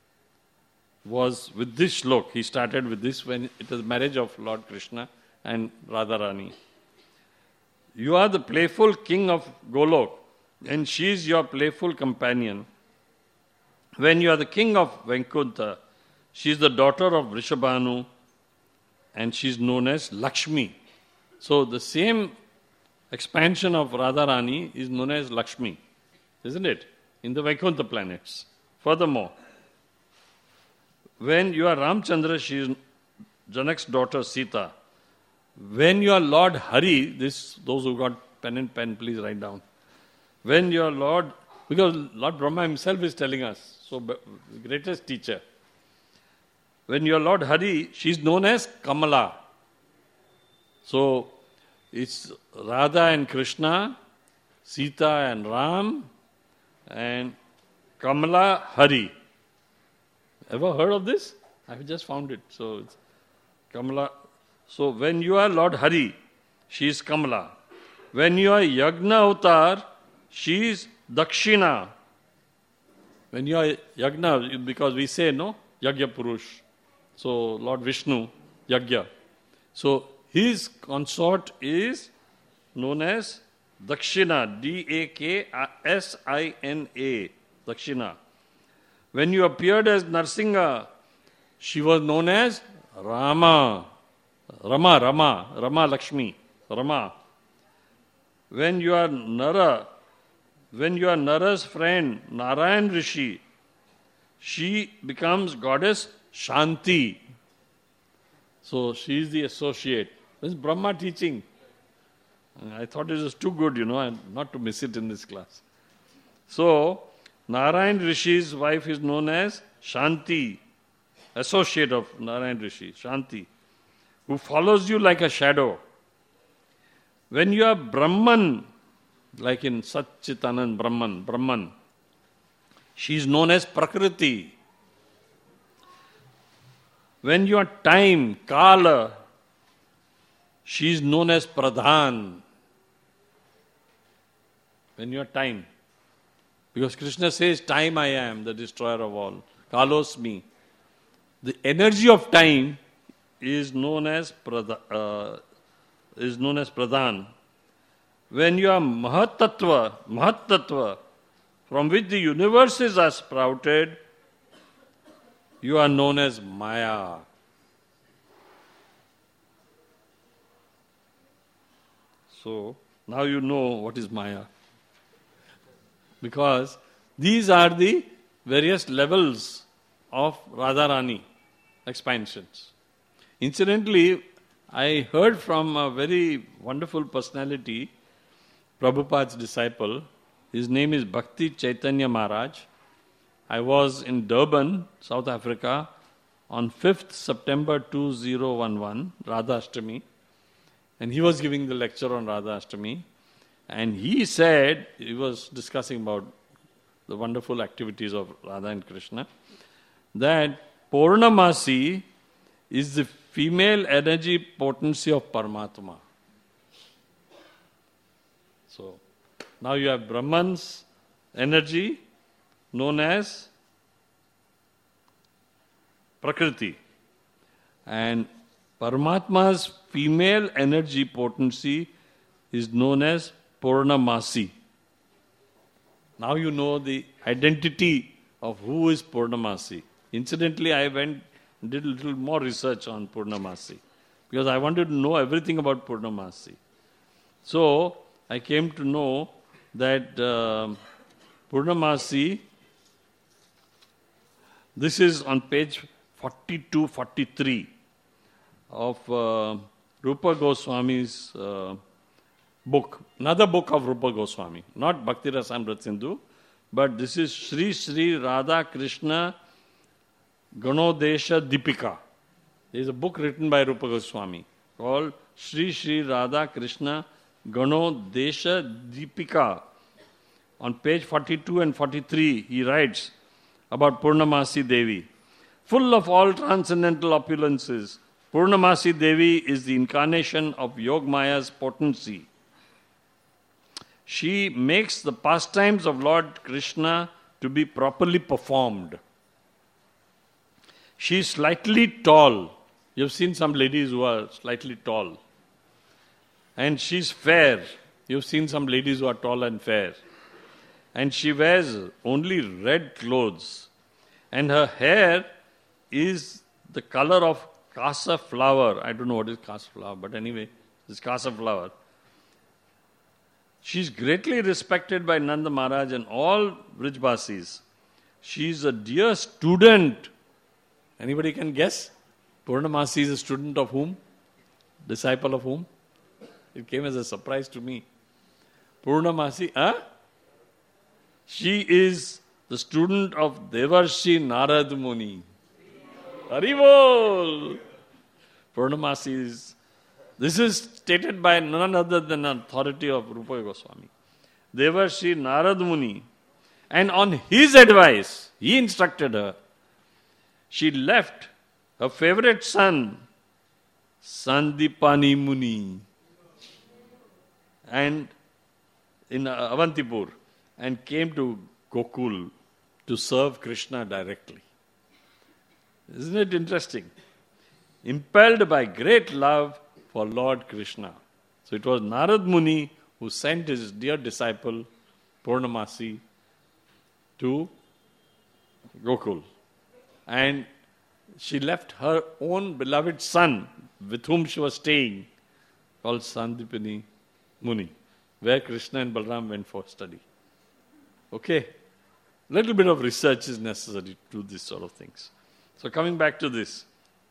was with this slok. He started with this when it was marriage of Lord Krishna and Radharani. You are the playful king of Golok, and she is your playful companion. When you are the king of Vaikuntha, she is the daughter of Vrishabhanu, and she is known as Lakshmi. So the same expansion of Radharani is known as Lakshmi, isn't it? In the Vaikuntha planets. Furthermore, when you are Ramchandra, she is Janak's daughter Sita. When you are Lord Hari, this, those who got pen and pen, please write down. When you are Lord, because Lord Brahma himself is telling us, so greatest teacher. When you are Lord Hari, she is known as Kamala. So it's Radha and Krishna, Sita and Ram, and Kamala Hari. Ever heard of this? I just found it. So it's Kamala. So when you are Lord Hari, she is Kamala. When you are Yagna Avatar, she is Dakshina. When you are Yagna, because we say, no, Yagya Purush. So Lord Vishnu, Yagya. So his consort is known as Dakshina, D A K S I N A, Dakshina. When you appeared as Narsinga, she was known as Rama, Rama, Rama, Rama Lakshmi, Rama. When you are Nara, when you are Nara's friend, Narayan Rishi, she becomes goddess Shanti. So she is the associate. This is Brahma teaching. I thought it was too good, you know, and not to miss it in this class. So, Narayan Rishi's wife is known as Shanti, associate of Narayan Rishi, Shanti, who follows you like a shadow. When you are Brahman, like in Satchitanand Brahman, Brahman, she is known as Prakriti. When you are time, Kala, she is known as Pradhan. When you are time. Because Krishna says, time I am, the destroyer of all. Kalosmi. The energy of time is known as Pradha, uh, is known as Pradhan. When you are Mahatattva, Mahatattva, from which the universes are sprouted, you are known as Maya. So, now you know what is Maya. Because these are the various levels of Radharani expansions. Incidentally, I heard from a very wonderful personality, Prabhupada's disciple. His name is Bhakti Chaitanya Maharaj. I was in Durban, South Africa, on fifth September two thousand eleven, Radha Ashtami, and he was giving the lecture on Radha Ashtami, and he said, he was discussing about the wonderful activities of Radha and Krishna, that Purnamasi is the female energy potency of Paramatma. So, now you have Brahman's energy known as Prakriti, and Paramatma's female energy potency is known as Purnamasi. Now you know the identity of who is Purnamasi. Incidentally, I went and did a little more research on Purnamasi because I wanted to know everything about Purnamasi. So, I came to know that uh, Purnamasi, this is on page forty-two forty-three of uh, Rupa Goswami's uh, book, another book of Rupa Goswami, not Bhakti Rasamrita Sindhu, but this is Sri Sri Radha Krishna Ganodesha Deepika. There is a book written by Rupa Goswami called Sri Sri Radha Krishna Ganodesha Deepika. On page forty-two and forty-three, he writes about Purnamasi Devi. Full of all transcendental opulences, Purnamasi Devi is the incarnation of Yogmaya's potency. She makes the pastimes of Lord Krishna to be properly performed. She is slightly tall. You've seen some ladies who are slightly tall. And she's fair. You've seen some ladies who are tall and fair. And she wears only red clothes. And her hair is the color of casa flower. I don't know what is casa flower, but anyway, it's casa flower. She's greatly respected by Nanda Maharaj and all Brijbasis. She's a dear student. Anybody can guess? Purnamasi is a student of whom? Disciple of whom? It came as a surprise to me. Purnamasi, huh? She is the student of Devarshi Narad Muni. Haribol! Purnamasi is, this is stated by none other than the authority of Rupa Goswami. Devarshi Narad Muni. And on his advice, he instructed her. She left her favorite son, Sandipani Muni, and in Avantipur, and came to Gokul to serve Krishna directly. Isn't it interesting? Impelled by great love for Lord Krishna. So it was Narad Muni who sent his dear disciple Purnamasi to Gokul. And she left her own beloved son with whom she was staying, called Sandipani Muni, where Krishna and Balram went for study. Okay? Little bit of research is necessary to do these sort of things. So coming back to this,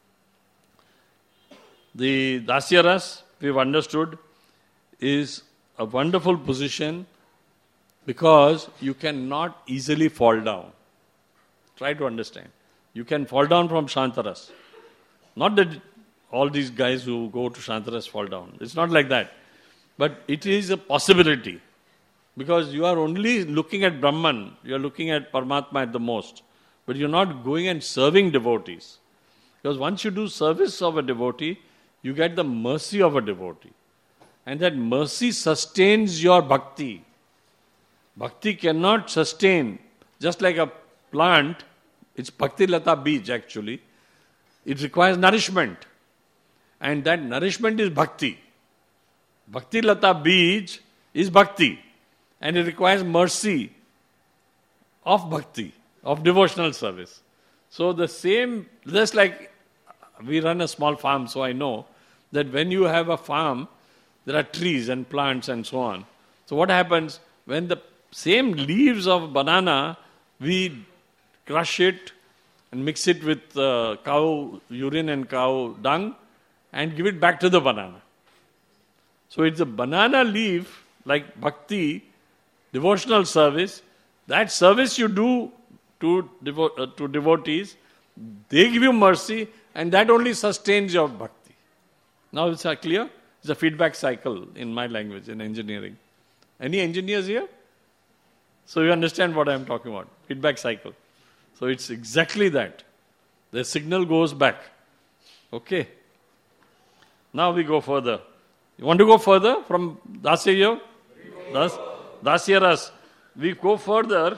the Dasyaras, we've understood, is a wonderful position because you cannot easily fall down. Try to understand. You can fall down from Shantaras. Not that all these guys who go to Shantaras fall down. It's not like that. But it is a possibility. Because you are only looking at Brahman. You are looking at Paramatma at the most. But you're not going and serving devotees. Because once you do service of a devotee, you get the mercy of a devotee. And that mercy sustains your bhakti. Bhakti cannot sustain, just like a plant, it's Bhakti Lata Bij actually, it requires nourishment. And that nourishment is bhakti. Bhakti Lata Bij is bhakti. And it requires mercy of bhakti, of devotional service. So the same, just like we run a small farm, so I know that when you have a farm, there are trees and plants and so on. So what happens, when the same leaves of banana, we crush it and mix it with uh, cow urine and cow dung and give it back to the banana. So it's a banana leaf, like bhakti, devotional service. That service you do to, devo- uh, to devotees, they give you mercy, and that only sustains your bhakti. Now it's uh, clear? It's a feedback cycle in my language, in engineering. Any engineers here? So you understand what I'm talking about. Feedback cycle. So it's exactly that. The signal goes back. Okay. Now we go further. You want to go further from Dasya? Das, Dasya Ras. We go further.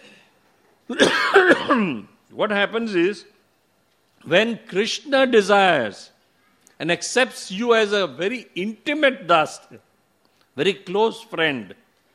What happens is, when Krishna desires and accepts you as a very intimate das, very close friend,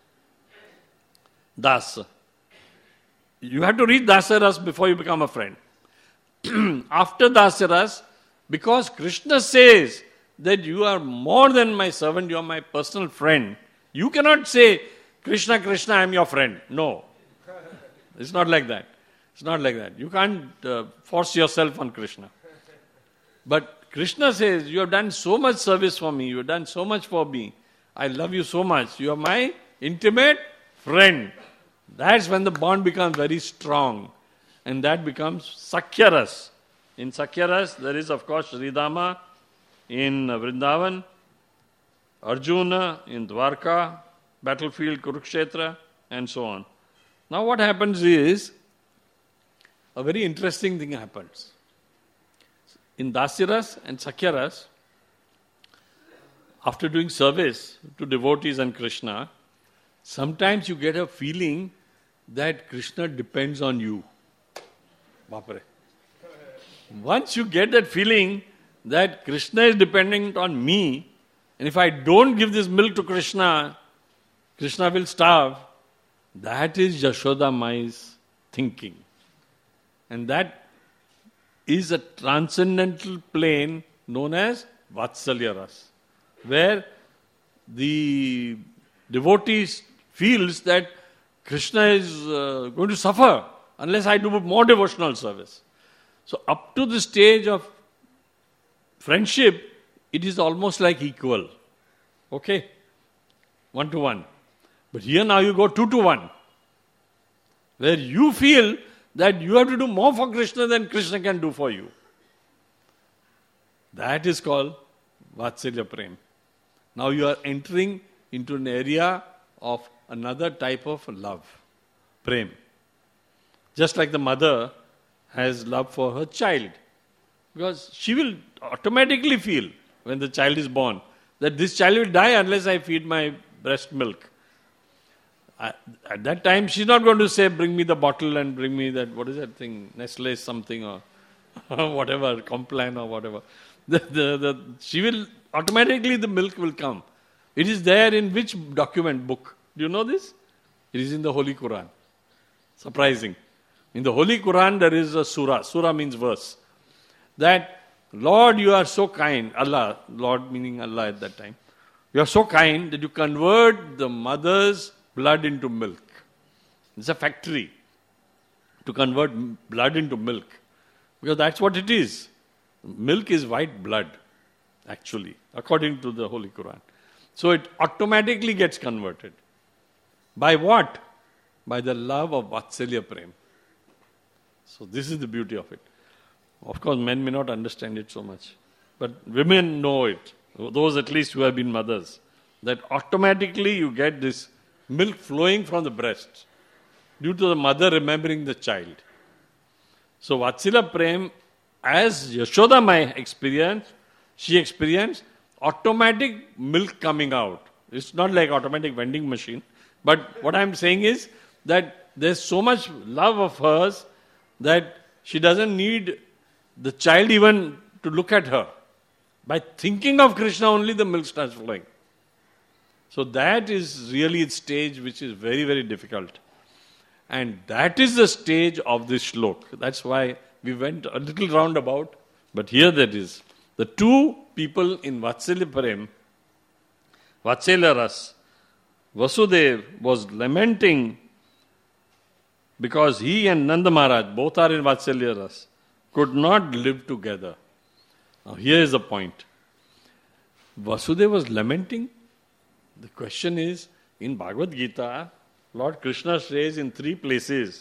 das, you have to reach Dasya Ras before you become a friend. After Dasya Ras, because Krishna says that you are more than my servant, you are my personal friend, you cannot say, Krishna, Krishna, I am your friend. No. It's not like that. It's not like that. You can't uh, force yourself on Krishna. But Krishna says, you have done so much service for me, you have done so much for me, I love you so much, you are my intimate friend. That's when the bond becomes very strong. And that becomes Sakhya Ras. In Sakhya Ras, there is of course Sridhama in Vrindavan, Arjuna in Dwarka, battlefield Kurukshetra, and so on. Now what happens is, a very interesting thing happens. In Dasya Ras and Sakhya Ras, after doing service to devotees and Krishna, sometimes you get a feeling that Krishna depends on you. Bapare. Once you get that feeling that Krishna is dependent on me, and if I don't give this milk to Krishna, Krishna will starve, that is Yashoda Mai's thinking. And that is a transcendental plane known as Vatsalya Ras, where the devotee feels that Krishna is uh, going to suffer unless I do more devotional service. So up to the stage of friendship, it is almost like equal. Okay? One to one. But here now you go two to one, where you feel that you have to do more for Krishna than Krishna can do for you. That is called Vatsalya Prem. Now you are entering into an area of another type of love, Prem. Just like the mother has love for her child. Because she will automatically feel, when the child is born, that this child will die unless I feed my breast milk. At that time, she's not going to say, bring me the bottle and bring me that, what is that thing, Nestle something or whatever, Complan or whatever. The, the, the, she will, automatically the milk will come. It is there in which document, book? Do you know this? It is in the Holy Quran. Surprising. In the Holy Quran, there is a surah. Surah means verse. That, Lord, you are so kind. Allah, Lord meaning Allah at that time. You are so kind that you convert the mother's blood into milk. It's a factory to convert blood into milk. Because that's what it is. Milk is white blood, actually, according to the Holy Quran. So it automatically gets converted. By what? By the love of Vatsalya Prem. So this is the beauty of it. Of course, men may not understand it so much. But women know it. Those at least who have been mothers. That automatically you get this milk flowing from the breast due to the mother remembering the child. So Vatsalya Prem, as Yashoda Mai experienced, she experienced automatic milk coming out. It's not like automatic vending machine. But what I'm saying is that there's so much love of hers that she doesn't need the child even to look at her. By thinking of Krishna only, the milk starts flowing. So that is really the stage which is very, very difficult. And that is the stage of this shlok. That's why we went a little roundabout, but here that is. The two people in Vatsalya Prem, Vatsalya Ras, Vasudev was lamenting because he and Nanda Maharaj, both are in Vatsalya Ras, could not live together. Now here is the point. Vasudeva was lamenting. The question is, in Bhagavad Gita, Lord Krishna says in three places,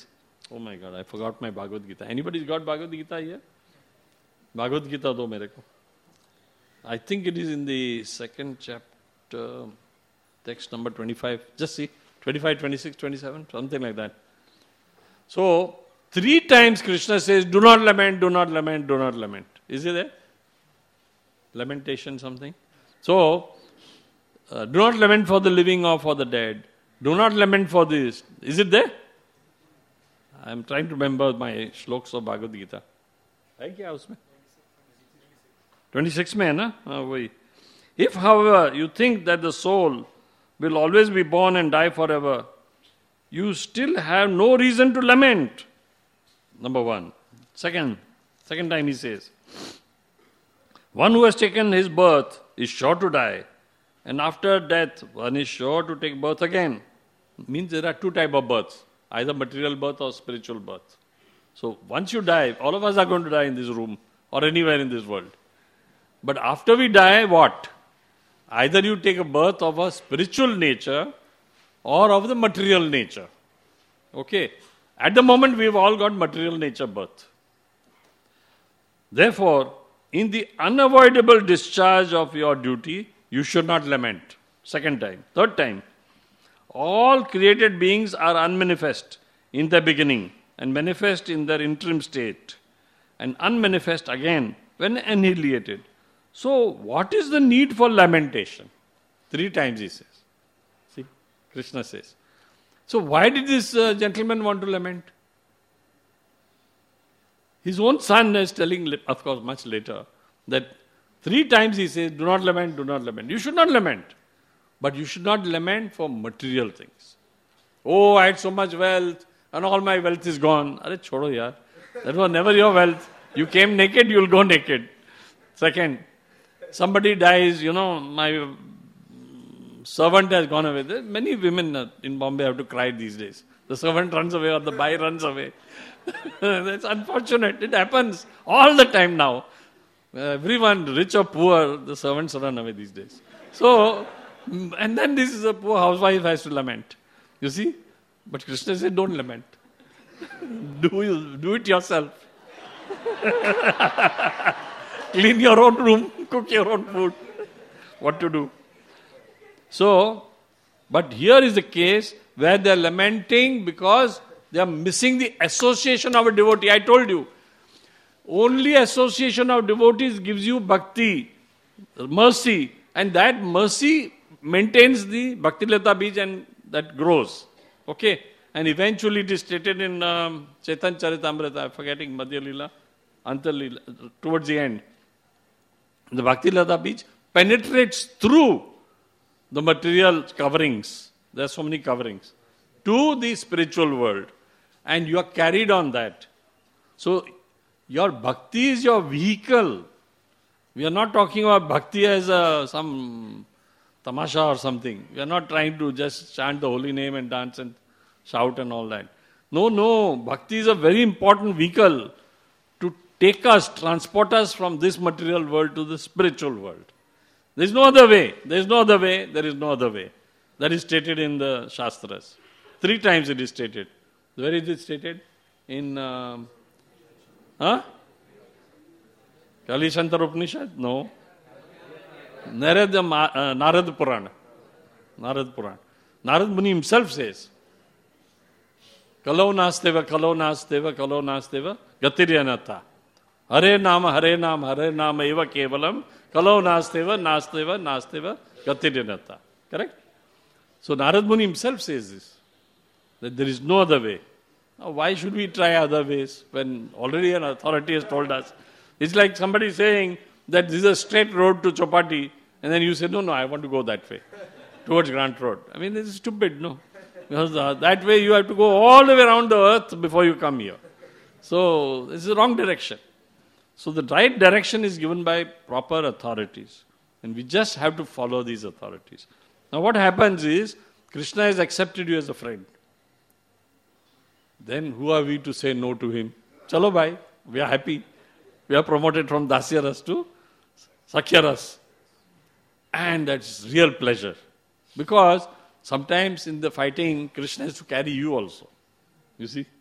Oh my God, I forgot my Bhagavad Gita. Anybody's got Bhagavad Gita here? Bhagavad Gita do mere ko. I think it is in the second chapter, text number twenty-five. Just see, twenty-five, twenty-six, twenty-seven, something like that. So, three times Krishna says, do not lament, do not lament, do not lament. Is it there? Lamentation something? So, uh, do not lament for the living or for the dead. Do not lament for this. Is it there? I am trying to remember my shloks of Bhagavad Gita. है क्या उसमें? twenty-six में है ना? हाँ वही. If, however, you think that the soul will always be born and die forever, you still have no reason to lament. Number one. Second, second time he says, one who has taken his birth is sure to die, and after death, one is sure to take birth again. Means there are two types of births, either material birth or spiritual birth. So once you die, all of us are going to die in this room or anywhere in this world. But after we die, what? Either you take a birth of a spiritual nature or of the material nature. Okay? At the moment, we've all got material nature birth. Therefore, in the unavoidable discharge of your duty, you should not lament. Second time. Third time. All created beings are unmanifest in the beginning and manifest in their interim state, and unmanifest again when annihilated. So, what is the need for lamentation? Three times he says. See, Krishna says. So, why did this uh, gentleman want to lament? His own son is telling, of course, much later, that three times he says, do not lament, do not lament. You should not lament. But you should not lament for material things. Oh, I had so much wealth, and all my wealth is gone. Arre, chodo yaar. That was never your wealth. You came naked, you'll go naked. Second, somebody dies, you know, my servant has gone away. There, many women in Bombay have to cry these days. The servant runs away or the boy runs away. That's unfortunate. It happens all the time now. Everyone, rich or poor, the servants run away these days. So, and then this is a poor housewife has to lament. You see? But Krishna said, don't lament. do, you, do it yourself. Clean your own room, cook your own food. What to do? So, but here is the case where they are lamenting because they are missing the association of a devotee. I told you, only association of devotees gives you bhakti, mercy, and that mercy maintains the Bhakti Lata Bij and that grows. Okay? And eventually it is stated in um, Chaitanya Charitamrita, I'm forgetting Madhya Lila, Anta Lila, towards the end. The Bhakti Lata Bij penetrates through the material coverings. There are so many coverings. To the spiritual world. And you are carried on that. So, your bhakti is your vehicle. We are not talking about bhakti as a, some tamasha or something. We are not trying to just chant the holy name and dance and shout and all that. No, no. Bhakti is a very important vehicle to take us, transport us from this material world to the spiritual world. There is no other way. There is no other way. There is no other way. That is stated in the Shastras. Three times it is stated. Where is it stated? In... Um, huh? Kalishantar Upanishad? No. Narad, uh, Narad Purana. Narad Purana. Narad Muni himself says, Kalau nasteva, kalau nasteva, kalau nasteva, gatiryanata. Hare nama, hare nama, hare nama eva kevalam, kalau nasteva, nasteva, nasteva, gatiryanata. Correct? So Narad Muni himself says this, that there is no other way. Now, why should we try other ways when already an authority has told us? It's like somebody saying that this is a straight road to Chopati, and then you say, no, no, I want to go that way, towards Grant Road. I mean, this is stupid, no? Because uh, that way you have to go all the way around the earth before you come here. So, this is the wrong direction. So, the right direction is given by proper authorities. And we just have to follow these authorities. Now, what happens is, Krishna has accepted you as a friend. Then who are we to say no to him? Chalo bhai, we are happy. We are promoted from Dasyaras to Sakhyaras. And that's real pleasure. Because sometimes in the fighting, Krishna has to carry you also. You see?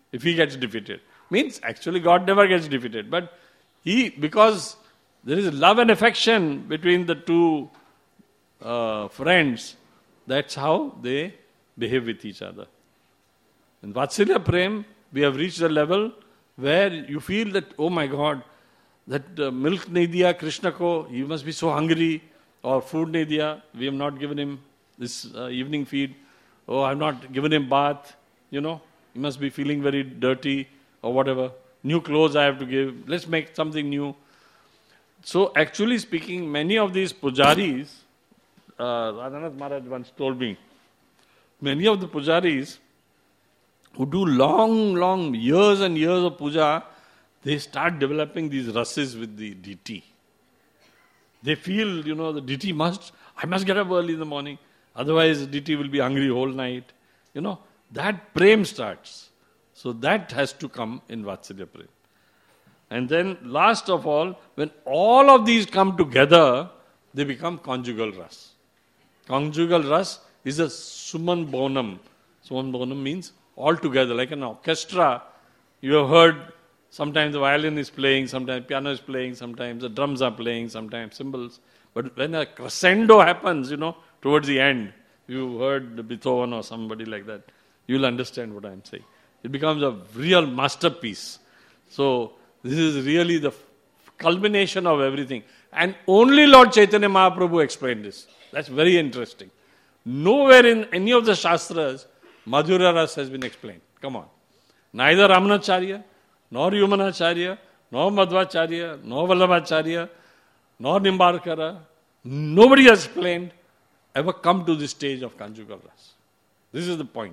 if he gets defeated. Means actually God never gets defeated. But he, because there is love and affection between the two uh, friends, that's how they behave with each other. In Vatsalya Prem, we have reached a level where you feel that, oh my God, that uh, milk nahi diya Krishna ko, he must be so hungry, or food nahi diya, we have not given him this uh, evening feed, oh, I have not given him bath, you know, he must be feeling very dirty, or whatever. New clothes I have to give, let's make something new. So actually speaking, many of these pujaris, uh, Radhanath Maharaj once told me, many of the pujaris who do long, long years and years of puja, they start developing these rases with the deity. They feel, you know, the deity must, I must get up early in the morning, otherwise the deity will be hungry whole night. You know, that prem starts. So that has to come in Vatsalya Prem. And then last of all, when all of these come together, they become conjugal ras. Conjugal ras is a suman bonam. Suman bonam means all together, like an orchestra. You have heard sometimes the violin is playing, sometimes piano is playing, sometimes the drums are playing, sometimes cymbals. But when a crescendo happens, you know, towards the end, you heard Beethoven or somebody like that, you'll understand what I'm saying. It becomes a real masterpiece. So this is really the culmination of everything. And only Lord Chaitanya Mahaprabhu explained this. That's very interesting. Nowhere in any of the Shastras, Madhurya Ras has been explained. Come on. Neither Ramanacharya, nor Yumanacharya, nor Madhvacharya, nor Vallabhacharya, nor Nimbarkara, nobody has explained, ever come to this stage of conjugal ras. This is the point.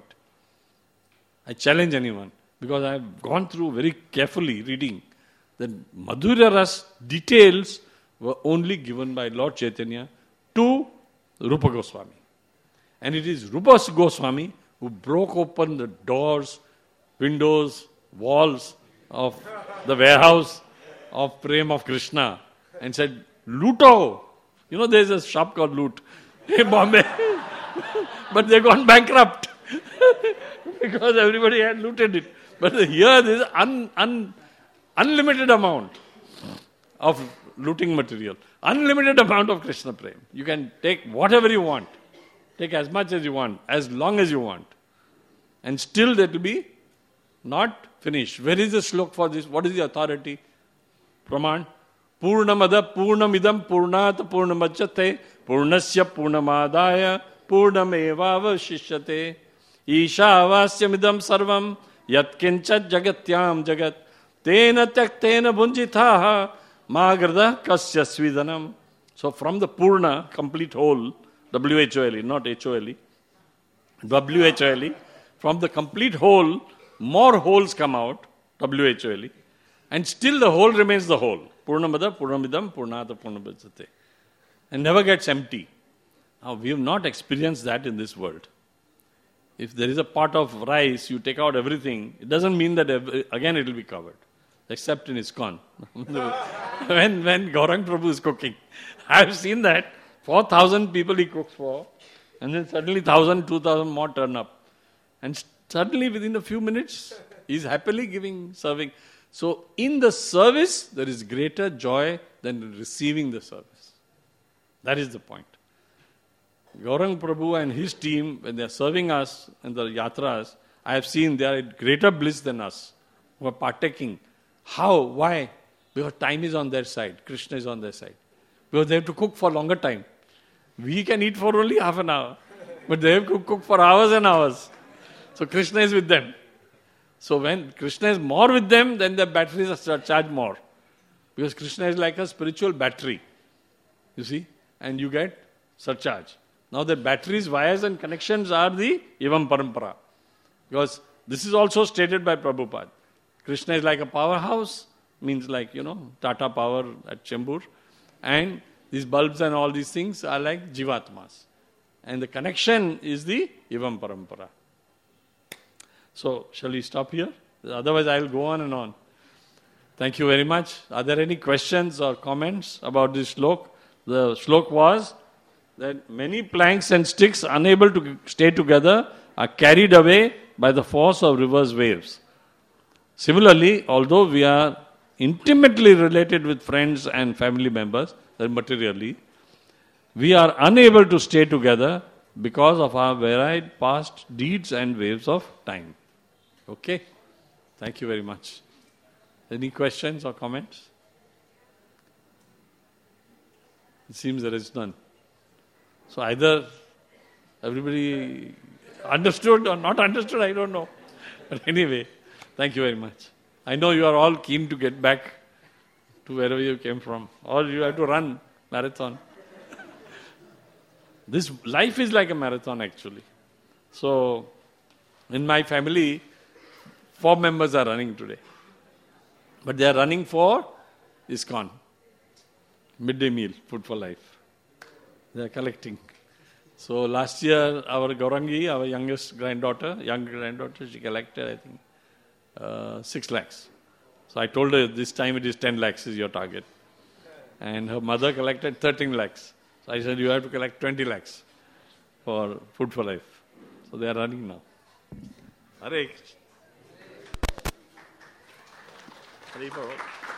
I challenge anyone, because I have gone through very carefully reading that Madhurya Ras details were only given by Lord Chaitanya to Rupa Goswami. And it is Rupa Goswami who broke open the doors, windows, walls of the warehouse of Prem of Krishna and said, Luto! You know, there is a shop called Loot in Bombay. But they've gone bankrupt because everybody had looted it. But here there is un, un, unlimited amount of looting material. Unlimited amount of Krishna Prem. You can take whatever you want. Take as much as you want, as long as you want. And still that will be not finished. Where is the slok for this? What is the authority? Praman. Purnamada purnamidam purnat purnamachyate purnasya purnamadaya purnameva vashishyate ishavasyamidam sarvam yatkinchat jagatyam jagat tena tyaktena bunjithaha magrada kasya svidanam. So from the purna, complete whole, W H O L E, not H O L E, W H O L E, from the complete whole, more holes come out, W H O L E, and still the whole remains the whole. Purnamada, Purnamidam, Purnata, Purnabhajate. And never gets empty. Now, we have not experienced that in this world. If there is a pot of rice, you take out everything, it doesn't mean that every, again it will be covered. Except in ISKCON. when, when Gaurang Prabhu is cooking. I have seen that. four thousand people he cooks for. And then suddenly one thousand, two thousand more turn up. And suddenly within a few minutes, he is happily giving, serving. So in the service, there is greater joy than receiving the service. That is the point. Gaurang Prabhu and his team, when they are serving us in the yatras, I have seen they are at greater bliss than us, who are partaking. How? Why? Because time is on their side. Krishna is on their side. Because they have to cook for longer time. We can eat for only half an hour. But they have to cook for hours and hours. So Krishna is with them. So when Krishna is more with them, then their batteries are charged more. Because Krishna is like a spiritual battery. You see? And you get surcharge. Now the batteries, wires and connections are the Evam Parampara. Because this is also stated by Prabhupada. Krishna is like a powerhouse, means like, you know, Tata Power at Chembur. And these bulbs and all these things are like Jivatmas. And the connection is the Evam Parampara. So, shall we stop here? Otherwise, I will go on and on. Thank you very much. Are there any questions or comments about this shlok? The shlok was that many planks and sticks unable to stay together are carried away by the force of river's waves. Similarly, although we are intimately related with friends and family members, that materially, we are unable to stay together because of our varied past deeds and waves of time. Okay? Thank you very much. Any questions or comments? It seems there is none. So either everybody understood or not understood, I don't know. But anyway, thank you very much. I know you are all keen to get back to wherever you came from, or you have to run marathon. This life is like a marathon actually. So, in my family, four members are running today. But they are running for ISKCON, midday meal, food for life. They are collecting. So last year, our Gaurangi, our youngest granddaughter, young granddaughter, she collected, I think, uh, six lakhs. So I told her this time it is ten lakhs is your target. And her mother collected thirteen lakhs. So I said, you have to collect twenty lakhs for food for life. So they are running now. Hare Krishna. Hare Baba.